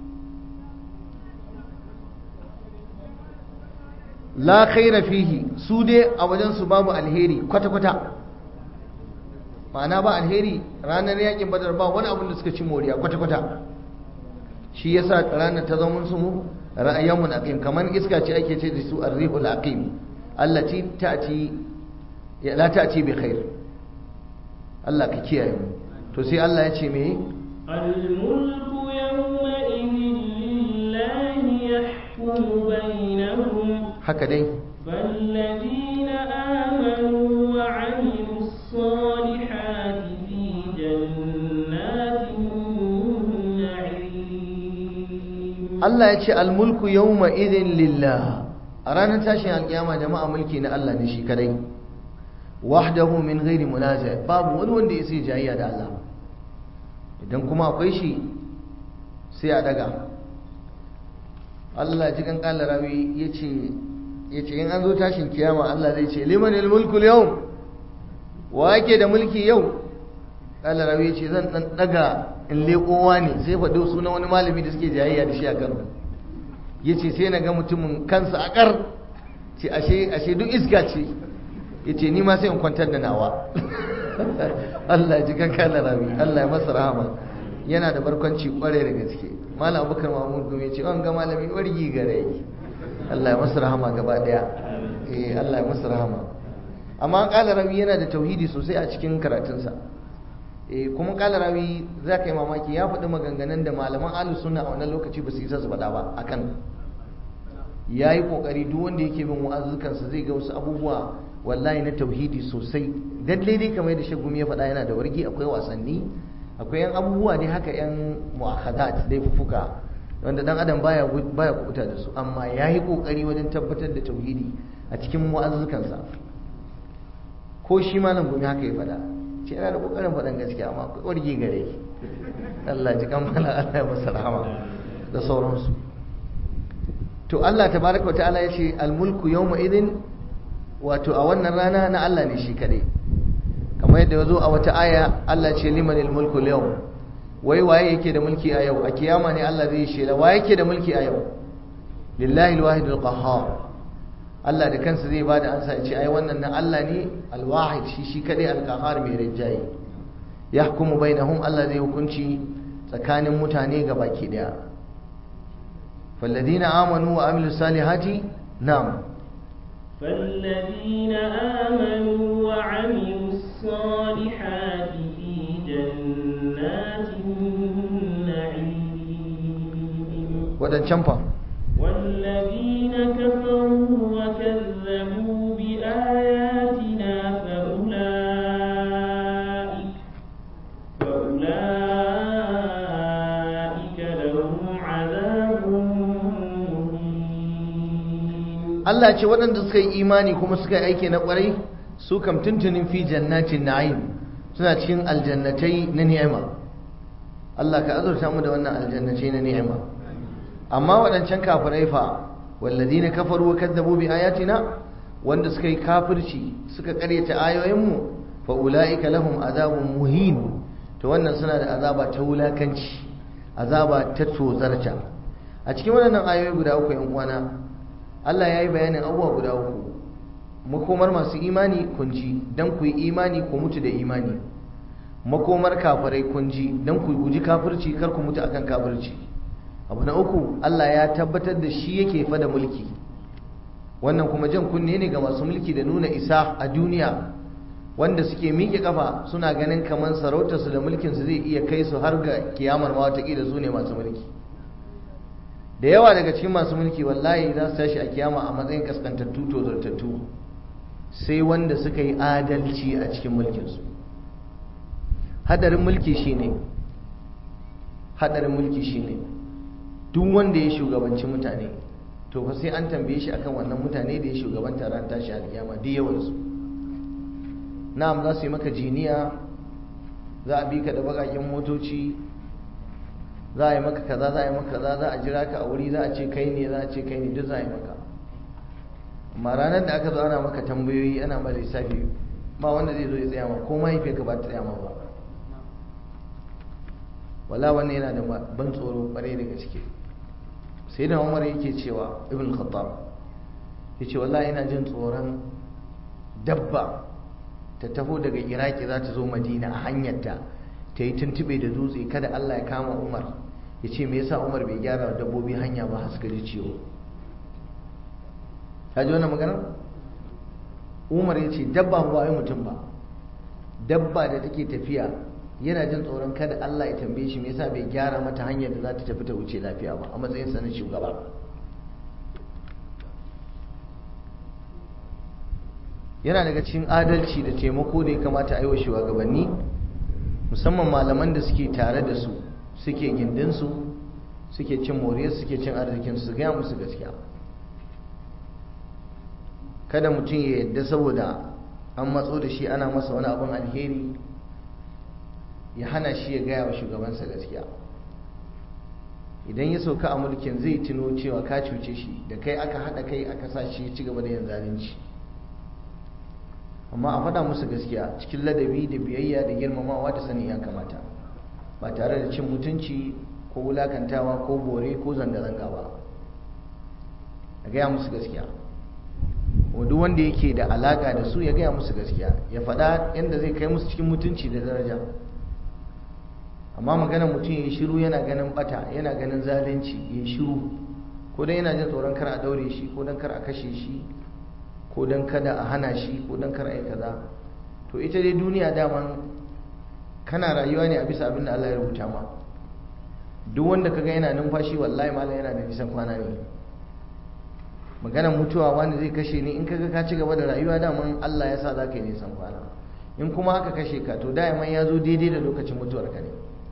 Speaker 1: La khaira fihi, su dai a wajen su babu alheri kwata kwata. Ma'ana ba alheri ranar yakin badar, ba wani abin da suka ci moriya kwata kwata. Shi yasa ranar ta zama su mu ra'ayamun aqim, kamar iska ce ake ce da su ar-rihul aqim allati ta'ti la ta'ti bi khair. Allah ka kiyaye mu. To sai Allah ya ce me?
Speaker 2: al-mulku yawma idhin lillahi yahkumu bainahum.
Speaker 1: Haka dai.
Speaker 2: falladhina amanu wa 'amilus salihati fi jannatin na'im.
Speaker 1: Allah ya ce al-mulku yawma idhin lillah. A ranar tashin alkiyama jama'a mulki na Allah ne shi kadai. Wahdahu min ghairi munaza, babu wani wanda yake jayayya da Allah. Idan kuma akwai shi sai a daga. Allah cikin kala rawi yace yace in an zo tashin kiyama Allah zai ce limanil mulku al-yawm, wa yake da mulki yau? Kala rawi yace zan dan daga in lekowa ne, sai faɗo sunan wani malami da suke jayayya da shi a Kano. Yace sai na ga mutumin kansa a kar, ce ashe ashe duk iska ce. Yace ni ma sai in kwantar da nawa. Allah ji kan kala rawi, Allah ya masa rahama. Yana da barkwanci kware da gaske. Malam Abubakar Mahmud Gumi yace an ga malami wargi gare. Allah ya masa rahama gaba daya. Eh Allah ya masa rahama. Amma kala rawi yana da tauhidi sosai a cikin karatunsa. Eh kuma kala rawi zaka yi mamaki, ya faɗi maganganun da malaman ahlus sunna a wannan lokaci ba su isa su faɗa ba akan. Yayi kokari duk wanda yake bin wa'azukansa zai ga wasu abubuwa wallahi na tauhidi sosai. Dan daidai kamar yadda Shagumi ya faɗa, yana da wargi, akwai wasanni, akwai yan abubuwa ne haka yan mu'akhadat dai fufuka wanda dan adam baya baya kubuta da su, amma yayi kokari wajen tabbatar da tauhidi a cikin mu'azzukansa. Ko shi malam Gumi haka ya faɗa, ce yana da kokarin faɗan gaskiya amma akwai wargi gare shi. Allah ji kan mala, Allah ya masa rahama da sauransu. To Allah tabaraka wa ta'ala ya ce al-mulku yawma idin, wato a wannan rana na Allah ne shi kadai. Kamar yadda yazo a wata aya Allah ce limanil mulku al-yawm, wai waye yake da mulki a yau? A kiyama ne Allah zai shela waye yake da mulki a yau? Lillahi al-wahid al-qahhar. Allah da kansa zai bada ansa ya ce ai wannan na Allah ne al-wahid, shi shi kadai al-qahhar mai rinjaye. Yahkumu bainahum, Allah zai hukunci tsakanin mutane gabaki daya. فالذين آمنوا وعملوا الصالحات نعم
Speaker 2: فالذين آمنوا وعملوا الصالحات في جنات النعيم
Speaker 1: wadancan
Speaker 2: والذين كفروا وكذبوا بآياتنا فأولئك فأولئك لهم عذاب
Speaker 1: Allah ce waɗanda suka yi imani kuma suka yi aiki na ƙwarai su kam tuntunin fi jannatin na'im, suna cikin aljannatai na ni'ima. Allah ka azurta mu da wannan aljannatai na ni'ima. Amma waɗancan kafirai fa, walladina kafaru wa kadzabu bi ayatina, wanda suka yi kafirci suka ƙaryata ayoyinmu, fa ulaika lahum azabun muhin, to wannan suna da azaba ta wulakanci, azaba ta tozarta. A cikin waɗannan ayoyi guda uku yan uwana, Allah ya yi bayanin abubuwa guda uku. Makomar masu imani kunji, don ku yi imani ku mutu da imani. Makomar kafirai kunji, don ku guji kafirci kar ku mutu akan kafirci. Abu na uku, Allah ya tabbatar da shi yake fada mulki. Wannan kuma jan kunne ne ga masu mulki da nuna isa a duniya. wanda suke miƙe kafa suna ganin kamar sarautarsu da mulkinsu zai iya kai su har ga kiyamar ma watakila su ne masu mulki. Da yawa daga cikin masu mulki wallahi za su tashi a kiyama a matsayin kaskantattu tozartattu sai wanda suka yi adalci a cikin mulkinsu. Hadarin mulki shine hadarin mulki shine duk wanda ya shugabanci mutane to fa sai an tambaye shi akan wannan mutane da ya shugabanta ran tashi a kiyama duk yawansu. na'am za su yi maka jiniya, za a bi ka da bakakin motoci, za a yi maka kaza za a yi maka kaza, za a jira ka a wuri, za a ce kai ne, za a ce kai ne, duk za a yi maka. amma ranar da aka zo ana maka tambayoyi ana ma lissafi ba wanda zai zo ya tsaya ma ko mahaifiyarka ba ta tsaya ma ba. wala wannan yana da ban tsoro kwarai daga ciki. sai da Umar yake cewa Ibn Khattab yace wallahi ina jin tsoron dabba ta taho daga Iraki za ta zo Madina a hanyarta ta yi tuntube da dutse kada Allah ya kama Umar ya ce me yasa Umar bai gyara dabbobi hanya ba har suka ji ciwo. ka ji wannan magana? Umar ya ce dabba ba wai mutum ba, dabba da take tafiya yana jin tsoron kada Allah ya tambaye shi me yasa bai gyara mata hanyar da za ta tafi ta wuce lafiya ba a matsayin sa na shugaba. yana daga cikin adalci da taimako da ya kamata a yi wa shugabanni, musamman malaman da suke tare da su suke gindinsu suke cin moriyar suke cin arzikin su gaya musu gaskiya. kada mutum ya yadda saboda an matso da shi ana masa wani abin alheri ya hana shi ya gaya wa shugabansa gaskiya. idan ya sauka a mulkin zai tuno cewa ka cuce shi da kai aka haɗa kai aka sa shi ci gaba da yin zalunci. amma a faɗa musu gaskiya cikin ladabi da biyayya da girmamawa da sani ya kamata, ba tare da cin mutunci ko wulakantawa ko bore ko zanga-zanga ba. a gaya musu gaskiya. duk wanda yake da alaka da su ya gaya musu gaskiya, ya faɗa yadda zai kai musu cikin mutunci da daraja. amma maganar mutum ya yi shiru yana ganin bata yana ganin zalunci ya yi shiru, ko dan yana jin tsoron kar a daure shi ko dan kar a kashe shi ko dan kada a hana shi ko dan kar a yi kaza, to ita dai duniya daman kana rayuwa ne a bisa abin da Allah ya rubuta ma. duk wanda kaga yana numfashi wallahi malam yana da nisan kwana ne. maganar mutuwa wanda zai kashe ni in kaga ka ci gaba da rayuwa daman Allah ya sa za ka yi nisan kwana. in kuma haka kashe ka to daman ya zo daidai da lokacin mutuwar ka ne.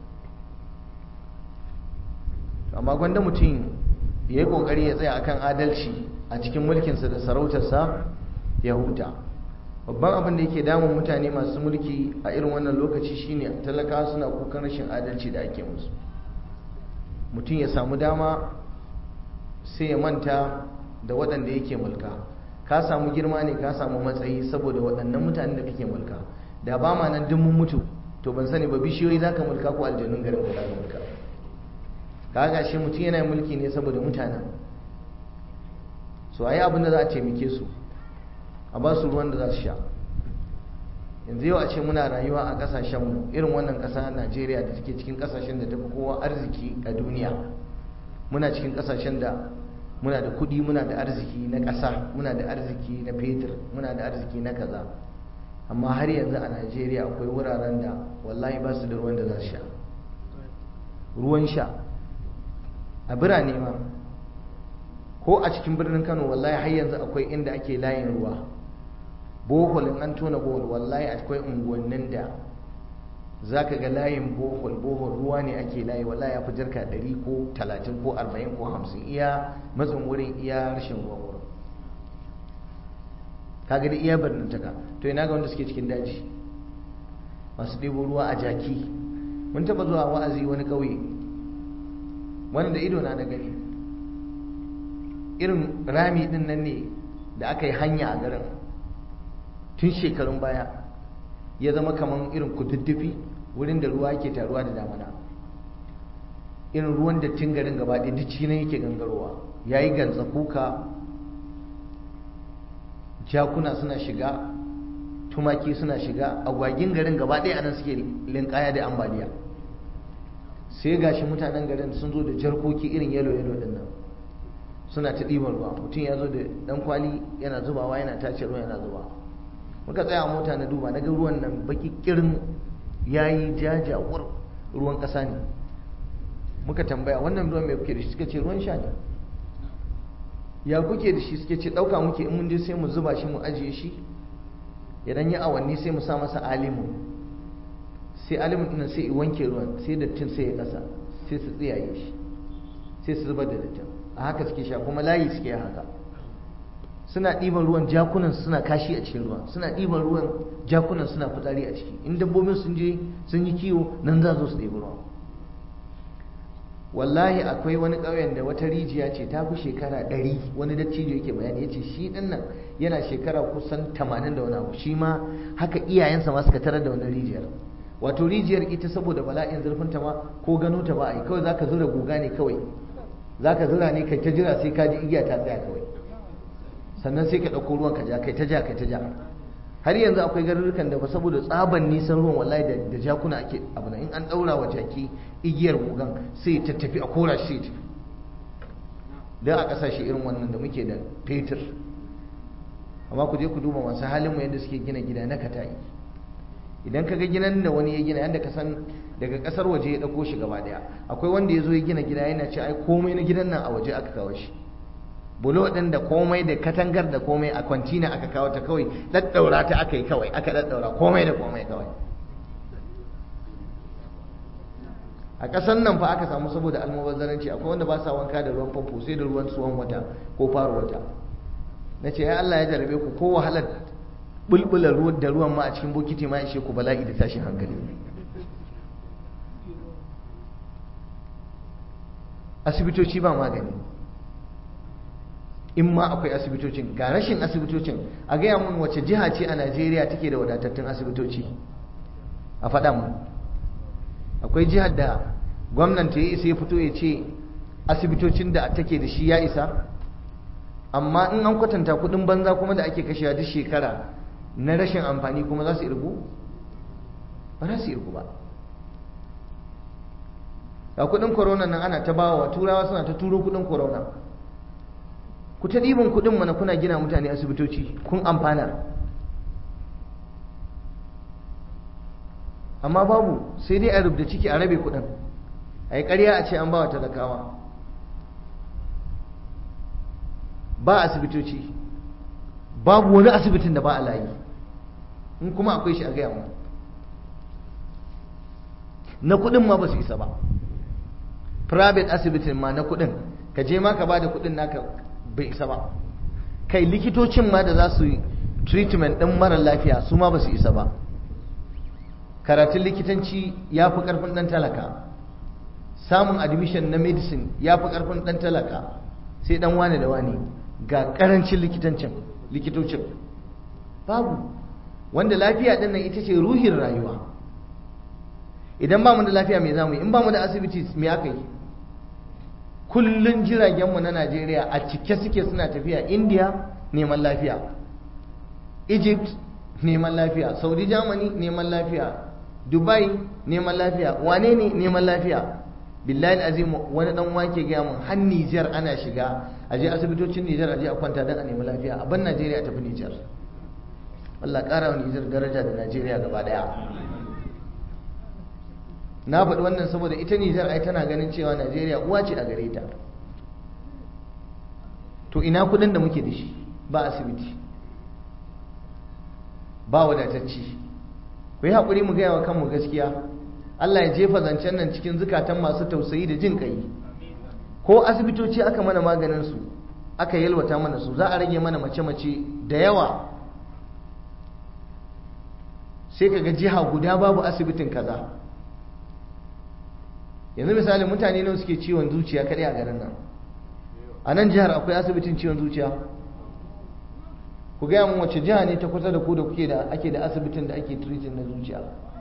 Speaker 1: amma gwanda mutum ya yi kokari ya tsaya akan adalci a cikin mulkinsa da sarautarsa ya huta. babban abin da yake damun mutane masu mulki a irin wannan lokaci shine talakawa suna kukan rashin adalci da ake musu. mutum ya samu dama sai ya manta da waɗanda yake mulka. ka samu girma ne ka samu matsayi saboda waɗannan mutanen da kake mulka. da ba ma nan duk mun mutu to ban sani ba bishiyoyi za ka mulka ko aljanun garin ka za ka mulka. kaga shi mutum yana mulki ne saboda mutanen. so ayi abin da za a taimake su, a ba su ruwan da za su sha. yanzu yau a ce muna rayuwa a kasashenmu irin wannan kasa Najeriya da take cikin kasashen da tafi kowa arziki a duniya. muna cikin kasashen da muna da kudi, muna da arziki na kasa, muna da arziki na fetur, muna da arziki na kaza. amma har yanzu a Najeriya akwai wuraren da wallahi ba su da ruwan da za su sha. ruwan sha a birane ma, ko a cikin birnin Kano wallahi har yanzu akwai inda ake layin ruwa. bohol in an tona bohol wallahi akwai unguwannin da za ka ga layin bohol bohol ruwa ne ake layi, wallahi ya fi jarka ɗari ko talatin ko arba'in ko hamsin, iya matsin wurin iya rashin ruwan wurin. ka ga da iya birnin taka. to ina ga wanda suke cikin daji masu ɗebo ruwa a jaki. mun taɓa zuwa wa'azi wani ƙauye wani da ido na na gani, irin rami din nan ne da aka yi hanya a garin tun shekarun baya, ya zama kamar irin kududdufi wurin da ruwa yake taruwa da damana. irin ruwan dattin garin gaba ɗaya duk cikin yake gangarowa, ya yi gantsa kuka, jakuna suna shiga, tumaki suna shiga, agwagin garin gaba ɗaya anan suke linkaya da ambaliya. sai gashi mutanen garin sun zo da jarkoki irin yalo yalo din nan suna ta ɗiban ruwa. mutum ya zo da ɗan kwali yana zubawa yana tace ruwa yana zubawa. muka tsaya a mota na duba na ga ruwan nan baki kirin yayi jajawar ruwan ƙasa ne. Muka tambaya wannan ruwan mai kuke da shi, suka ce ruwan sha ne. Ya kuke da shi, suke ce ɗauka muke in mun je sai mu zuba shi mu ajiye shi, idan yi awanni sai mu sa masa alimu, sai alimun ɗin sai wanke ruwan, sai dattin sai ya ƙasa, sai su tsiyaye shi, sai su zubar da dattin. A haka suke sha, kuma layi suke haka. Suna ɗiban ruwan jakunan suna kashi a cikin ruwan, suna ɗiban ruwan jakunan suna fitsari a ciki. In dabbobin sun je sun yi kiwo nan za su ɗebi ruwan. Wallahi akwai wani ƙauyen da wata rijiya ce ta fi shekara ɗari, wani dattijo yake bayani ya ce shi ɗin nan yana shekara kusan tamanin da wani abu, shi ma haka iyayensa ma suka tarar da wani rijiyar. Wato rijiyar ita saboda bala'in zurfinta ma ko gano ta ba a yi, kawai za ka zura guga ne kawai, za ka zura ne kai ta jira sai ka ji igiya ta tsaya kawai, sannan sai ka ɗauko ruwan ka ja kai ta ja kai ta ja. Har yanzu akwai garurrukan da ba saboda tsaban nisan ruwan wallahi da, da jakuna ake abu na, in an ɗaura wa jaki igiyar gugan sai ta tafi a kora shi tafi. Don a ƙasashe irin wannan da muke da fetur. Amma ku je ku duba masu halinmu yadda suke gina gida na katayi. Idan ka ga gidan da wani ya gina yadda ka san daga ƙasar waje ya ɗauko shi gaba ɗaya. Akwai wanda ya zo ya gina gida yana ce ai komai na gidan nan a waje aka kawo shi. Bulo ɗin da komai da katangar da komai a kwantina aka kawo ta, kawai ɗaɗɗaura ta aka yi kawai, aka ɗaɗɗaura komai da komai kawai. A ƙasar nan fa aka samu saboda almubazzaranci akwai wanda ba sa wanka da ruwan famfo sai da ruwan tsuwan wata ko faru wata. Na ce ya Allah ya jarabe ku ko wahalar bulbula ruwan da ruwan ma a cikin bokiti ma ishe ku bala'i da tashin hankali. Asibitoci ba magani. In ma akwai asibitocin, ga rashin asibitocin, a gaya mun wace jiha ce a Najeriya take da wadatattun asibitoci, a faɗa mun. Akwai jihar da gwamnati ya isa ya fito ya ce asibitocin da take da shi ya isa, amma in an kwatanta kudin banza kuma da ake kashewa duk shekara na rashin amfani kuma za su irgu? Ba za su irgu ba. Ga kudin corona nan ana ta bawa, turawa suna ta turo kudin corona. Ku ta ɗiban kuɗin mana kuna gina mutane asibitoci kun amfana, amma babu, sai dai a rubuta ciki a rabe kuɗin, a yi ƙarya a ce an ba wa talakawa. Ba asibitoci, babu wani asibitin da ba a layi, in kuma akwai shi a gaya mu. Na kuɗin ma ba su isa ba, private asibitin ma na kuɗin, ka je ma ka ba da kuɗin naka bai isa ba. Kai likitocin ma da za su yi treatment ɗin mara lafiya su ma ba su isa ba. Karatun likitanci ya fi ƙarfin ɗan talaka, samun admission na medicine ya fi ƙarfin ɗan talaka, sai ɗan wane da wane. Ga ƙarancin likitancin likitocin babu, wanda lafiya ɗin nan ita ce ruhin rayuwa. Idan ba mu da lafiya me za mu yi? In ba mu da asibiti me aka yi? Kullun jiragenmu na Najeriya a cike suke, suna tafiya India neman lafiya, Egypt neman lafiya, Saudi Germany neman lafiya, Dubai neman lafiya, wane ne neman lafiya? Billahi azim wani dan wake ga mun har Niger ana shiga, aje asibitocin Niger aje a kwanta dan a nemi lafiya, a ban Najeriya a tafi Niger. Allah ƙara wa Niger daraja da Najeriya gaba daya. Na faɗi wannan saboda ita Nijar ai tana ganin cewa Najeriya uwa ce a gare ta. To ina kudin da muke da shi? Ba asibiti, ba wadatacci. Ku yi haƙuri mu gaya wa kanmu gaskiya. Allah ya jefa zancen nan cikin zukatan masu tausayi da jin ƙai. Ko asibitoci aka mana maganin su, aka yalwata mana su, za a rage mana mace-mace da yawa. Sai kaga jiha guda babu asibitin kaza. Yanzu misali mutane nawa suke ciwon zuciya kadai a garin nan? A nan jihar akwai asibitin ciwon zuciya? Ku gaya mun wace jiha ne ta kusa da ku da kuke da ake da asibitin da ake treating na zuciya?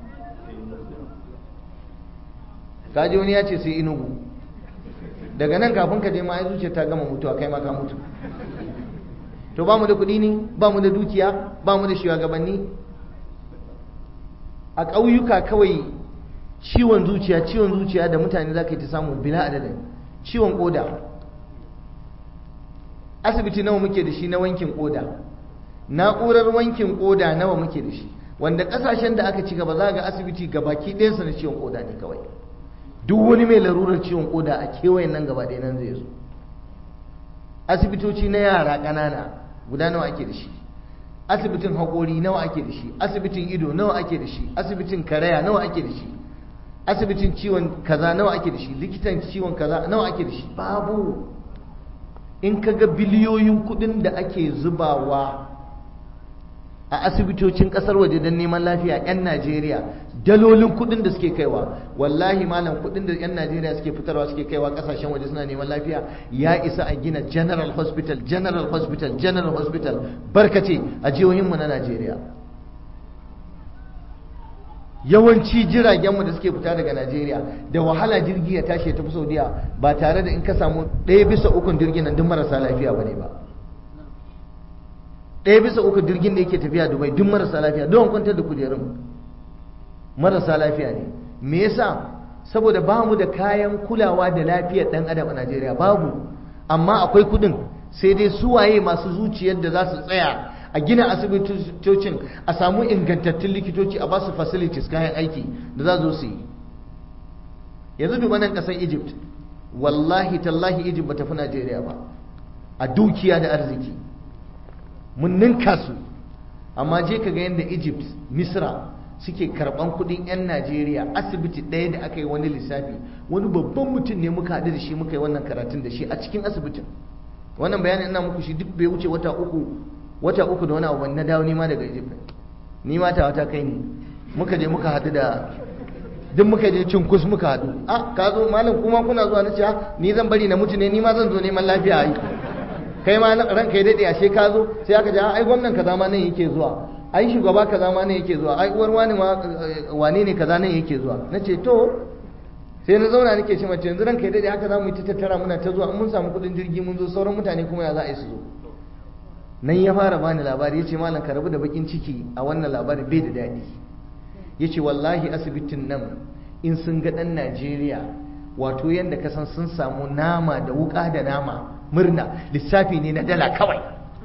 Speaker 1: Kaji wani ya ce sai Enugu. Daga nan kafin ka je ma ai zuciya ta gama mutuwa, kai ma ka mutu. To ba mu da kuɗi ne? Ba mu da dukiya? Ba mu da shugabanni? A ƙauyuka kawai ciwon zuciya ciwon zuciya da mutane za ka yi ta samu bila adadin. Ciwon koda, asibiti nawa muke da shi na wankin koda, na'urar wankin koda nawa muke da shi, wanda kasashen da aka ci gaba za ga asibiti gabaki ɗayansa na ciwon koda ne kawai. Duk wani mai larurar ciwon koda a kewayen nan gaba ɗaya nan zai zo. Asibitoci na yara ƙanana guda nawa ake da shi, asibitin haƙori nawa ake da shi, asibitin ido nawa ake da shi, asibitin karaya nawa ake da shi, asibitin ciwon kaza nawa ake da shi, likitan ciwon kaza nawa ake da shi. Babu. In ka ga biliyoyin kuɗin da ake zubawa a asibitocin kasar waje don neman lafiya, 'yan Najeriya dalolin kudin da suke kaiwa, wallahi malam kudin da 'yan Najeriya suke fitarwa suke kaiwa kasashen waje suna neman lafiya ya isa a gina general hospital general hospital general hospital barkace a jihohinmu na Najeriya. Yawanci jiragenmu da suke fita daga Najeriya da wahala jirgi ya tashi ya tafi Saudiya ba tare da in ka samu ɗaya bisa ukun jirgin nan duk marasa lafiya bane ba. Ɗaya bisa uku jirgin da yake tafiya Dubai duk marasa lafiya, don kwantar da kujerun marasa lafiya ne. Me yasa? Saboda ba mu da kayan kulawa da lafiyar ɗan adam a Najeriya, babu. Amma akwai kuɗin, sai dai suwaye masu zuciyar da za su tsaya a gina asibitocin, a samu ingantattun likitoci, a ba su facilities, kayan aiki da za zo su yi. Yanzu duba nan ƙasar Egypt, wallahi tallahi Egypt ba tafi Najeriya ba a dukiya da arziki. Mun ninka su, amma je ka ga yadda Egypt, Misra suke karban kudin 'yan Najeriya. Asibiti ɗaya da aka yi wani lissafi, wani babban mutum ne muka haɗu da shi muka yi wannan karatun da shi a cikin asibitin. Wannan bayanin ina muku shi duk bai wuce wata uku wata uku da wani abu na dawo nima daga Egypt. Ni ma ta wata kai ne muka je muka haɗu da duk muka je cinkus muka haɗu. Ah, ka zo malam kuma kuna zuwa? Na ce ni zan bari na mutu ne, ni ma zan zo neman lafiya ai. Kai ma ranka ya dade ashe ka zo, sai aka ji ai gwamnan kaza ma nan yake zuwa, ai shugaba kaza ma nan yake zuwa, ai uwar wani ma wane ne kaza nan yake zuwa. Nace to sai na zauna nake ce mace yanzu ranka ya dade haka zamu yi ta tattara muna ta zuwa, in mun samu kudin jirgi mun zo, sauran mutane kuma ya za a yi su zo. Nan ya fara bani labari, yace malam ka rabu da bakin ciki a wannan labari bai da dadi. Yace wallahi asibitin nan in sun ga dan Najeriya, wato yanda ka san sun samu nama da wuka da nama, murna, lissafi ne na dala kawai.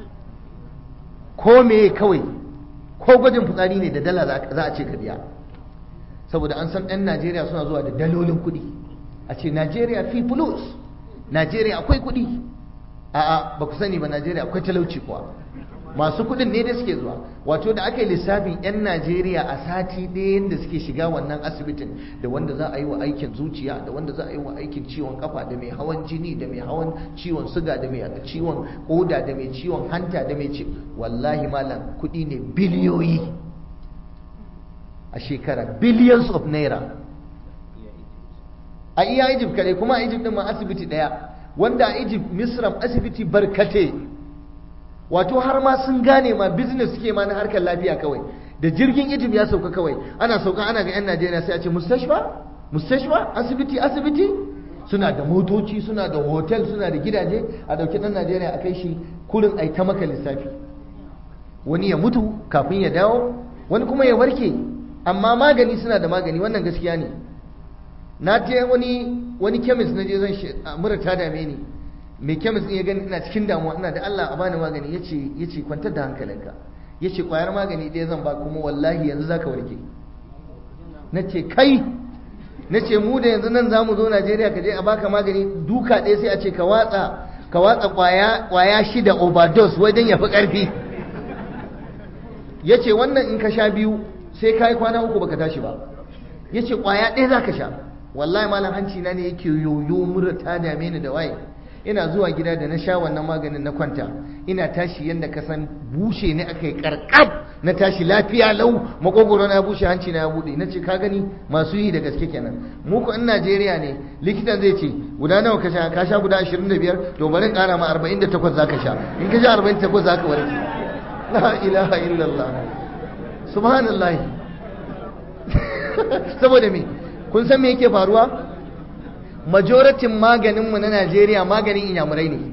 Speaker 1: Ko me kawai, ko gwajin fitsari ne da dala za a ce ka biya, saboda an san ɗan Najeriya suna zuwa da dalolin kuɗi. A ce Najeriya fi plus, Najeriya akwai kuɗi. A'a, ba ku sani ba, Najeriya akwai talauci kuwa. Masu kuɗin ne da suke zuwa. Wato da aka yi lissafin 'yan Najeriya a sati ɗaya da suke shiga wannan asibitin, da wanda za a yi wa aikin zuciya, da wanda za a yi wa aikin ciwon kafa, da mai hawan jini, da mai hawan ciwon suga, da mai ciwon koda, da mai ciwon hanta, da mai ci wallahi malam kuɗi ne biliyoyi a shekara, billions of naira a iya Egypt kare. Kuma a Egypt din ma asibiti ɗaya, wanda a Egypt Misra asibiti barkate. Wato har ma sun gane ma business suke ma na harkar lafiya kawai. Da jirgin Egypt ya sauka kawai, ana sauka ana ga 'yan Najeriya sai a ce mustashfa mustashfa, asibiti asibiti. Suna da motoci, suna da hotel, suna da gidaje. A dauki dan Najeriya a kai shi kurin ai ta maka lissafi. Wani ya mutu kafin ya dawo, wani kuma ya warke. Amma magani suna da magani, wannan gaskiya ne. Na je wani wani chemist na je zan mura ta dame ni. Mai kemis ɗin ya gani ina cikin damuwa, ina da Allah a bani magani. Ya ce ya ce kwantar da hankalinka, ya ce ƙwayar magani ɗaya zan ba, kuma wallahi yanzu za ka warke. Na ce kai, na ce mu da yanzu nan za mu zo Najeriya ka je a baka magani duka ɗaya sai a ce ka watsa ka watsa ƙwaya ƙwaya shida overdose wajen ya fi ƙarfi. Ya ce wannan in ka sha biyu sai ka yi kwana uku baka tashi ba. Ya ce ƙwaya ɗaya za ka sha. Wallahi malam hanci na ne yake yoyo, mura ta dame ni da waye. Ina zuwa gida da na sha wannan maganin na kwanta, ina tashi yadda ka san bushe ne aka yi karkab, na tashi lafiya lau, makogoro na bushe, hanci na ya bude. Na ce ka gani masu yi da gaske kenan. Mu ko in Najeriya ne likitan zai ce guda nawa ka sha, ka sha guda ashirin da biyar, to bari in kara ma arba'in da takwas zaka sha, in ka sha arba'in da takwas zaka warke. La ilaha illallah, subhanallah. Saboda me? Kun san me yake faruwa? Majoratin maganinmu na Najeriya maganin inyamurai ne.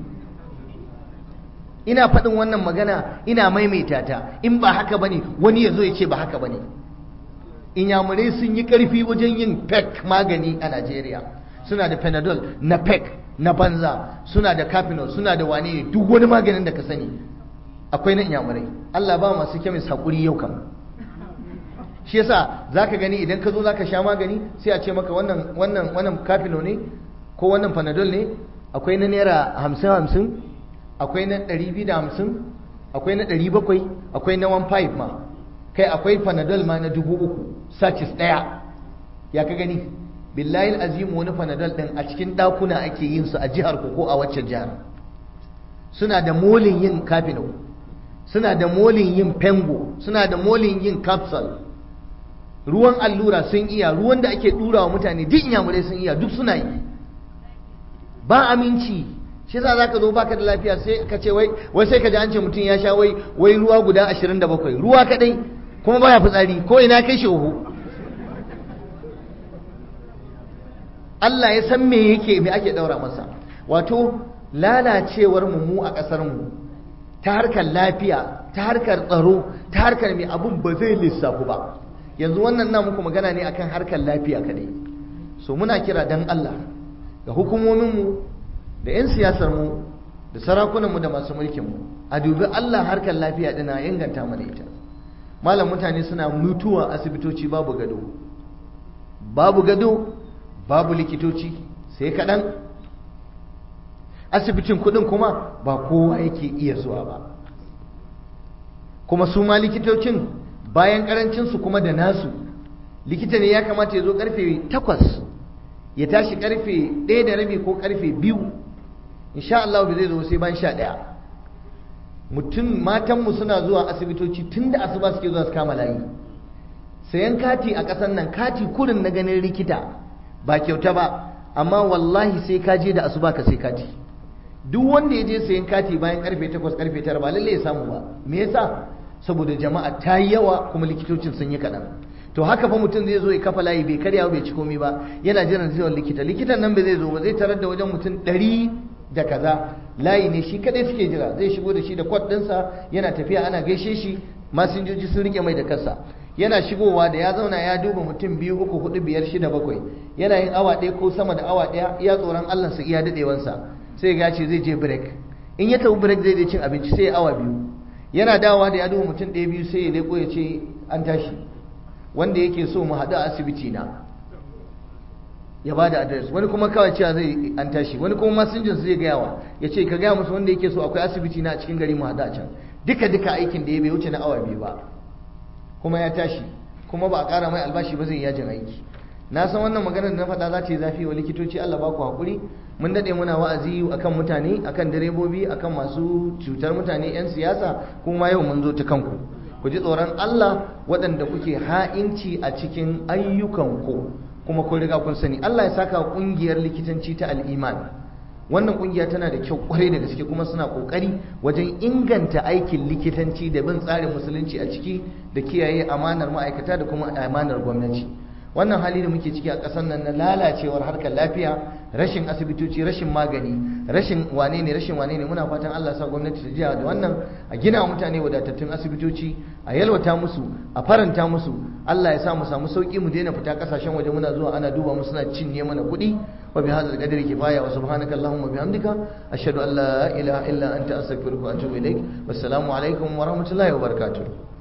Speaker 1: Ina faɗin wannan magana ina maimaita ta, in ba haka bane wani ya zo ya ce ba haka bane. Inyamurai sun yi ƙarfi wajen yin pek magani a Najeriya. Suna da Panadol na pek na banza, suna da Capinol, suna da wane, duk wani maganin da ka sani akwai na inyamurai. Allah ba masu kemis haƙuri yau kam. Shi yasa zaka gani idan ka zo zaka sha magani sai a ce maka wannan wannan wannan kafino ne ko wannan panadol ne, akwai na naira hamsin hamsin, akwai na ɗari biyu da hamsin, akwai na ɗari bakwai, akwai na one five ma, kai akwai panadol ma na dubu uku sachets ɗaya. Ya ka gani billahi azim wani panadol ɗin a cikin ɗakuna ake yin su a jihar ku ko a waccan jihar. Suna da molin yin kafino, suna da molin yin pengo, suna da molin yin capsule. Ruwan allura sun iya, ruwan da ake ɗura wa mutane duk inyamurai sun iya, duk suna yi. Ba aminci. Shi yasa zaka zo baka da lafiya sai ka ce wai wai sai ka ji an ce mutum ya sha wai wai ruwa guda ashirin da bakwai, ruwa kadai kuma baya fitsari ko ina kai shi uhu. Allah ya san me yake me ake daura masa. Wato lalacewar mu mu a kasar mu ta harkar lafiya, ta harkar tsaro, ta harkar mai abun ba zai lissafu ba. Yanzu wannan na muku magana ne akan harkar lafiya kadai. So muna kira dan Allah ga hukumomin mu da 'yan siyasarmu da sarakunanmu da masu mulkinmu a dubi Allah harkar lafiya dina inganta mana ita. Malam mutane suna mutuwa asibitoci babu gado, babu gado, babu likitoci sai kaɗan. Asibitin kuɗin kuma ba kowa yake iya zuwa ba, kuma su ma likitocin bayan ƙarancinsu kuma da nasu. Likita ne ya kamata ya zo ƙarfe takwas ya tashi ƙarfe ɗaya da rabi ko ƙarfe biyu. Insha Allah bai zai zo sai ban sha ɗaya. Mutum matanmu suna zuwa asibitoci tun da asuba suke zuwa su kama layi. Sayan kati a ƙasar nan, kati kurin na ganin likita ba kyauta ba, amma wallahi sai ka je da asuba ka sai kati. Duk wanda ya je sayan kati bayan karfe takwas karfe tara ba lalle ya samu ba. Me yasa? Saboda jama'a ta yi yawa kuma likitocin sun yi kaɗan. To haka fa mutum zai zo ya kafa layi bai karya bai ci komai ba, yana jiran zuwan likita. Likitan nan bai zai zo ba, zai tarar da wajen mutum ɗari da kaza layi ne shi kadai suke jira. Zai shigo da shi da kwat ɗinsa, yana tafiya ana gaishe shi, masinjoji sun rike mai da kansa. Yana shigowa da ya zauna ya duba mutum biyu uku hudu biyar shida bakwai, yana yin awa ɗaya ko sama da awa ɗaya, iya tsoron Allah sa iya daɗewansa. Sai ya ce zai je break. In ya tafi break zai je cin abinci sai ya awa biyu. Yana dawowa da ya duba mutum ɗaya biyu sai ya leko ya ce an tashi, wanda yake so mu haɗu a asibiti na ya ba da adres. Wani kuma kawai cewa zai an tashi, wani kuma masinjin zai gayawa ya ce ka gaya musu wanda yake so akwai asibiti na a cikin gari mu haɗu a can. Duka duka aikin da ya bai wuce na awa biyu ba, kuma ya tashi, kuma ba a ƙara mai albashi ba zai yajin aiki. Na san wannan maganar da na faɗa za ta yi zafi wa likitoci, Allah ba ku haƙuri. Mun daɗe muna wa'azi akan mutane, akan direbobi, akan masu cutar mutane, 'yan siyasa, kuma yau mun zo ta kanku. Ku ji tsoron Allah waɗanda kuke ha'inci a cikin ayyukanku, kuma kun riga kun sani. Allah ya saka ƙungiyar likitanci ta al'iman. Wannan ƙungiya tana da kyau ƙwarai da gaske, kuma suna ƙoƙari wajen inganta aikin likitanci da bin tsarin musulunci a ciki da kiyaye amanar ma'aikata da kuma amanar gwamnati. Wannan hali da muke ciki a ƙasar nan na lalacewar harkar lafiya, rashin asibitoci, rashin magani, rashin wane ne rashin wane ne muna fatan Allah sa gwamnati ta jiya da wannan, a gina mutane wadatattun asibitoci, a yalwata musu, a faranta musu. Allah ya sa mu samu sauki, mu daina fita kasashen waje muna zuwa ana duba mu suna cinye mana kuɗi. Wa bi hadzal qadri kifaya wa subhanaka allahumma bihamdika ashhadu an la ilaha illa anta astaghfiruka wa atubu ilaik. Wassalamu alaikum wa rahmatullahi wa barakatuh.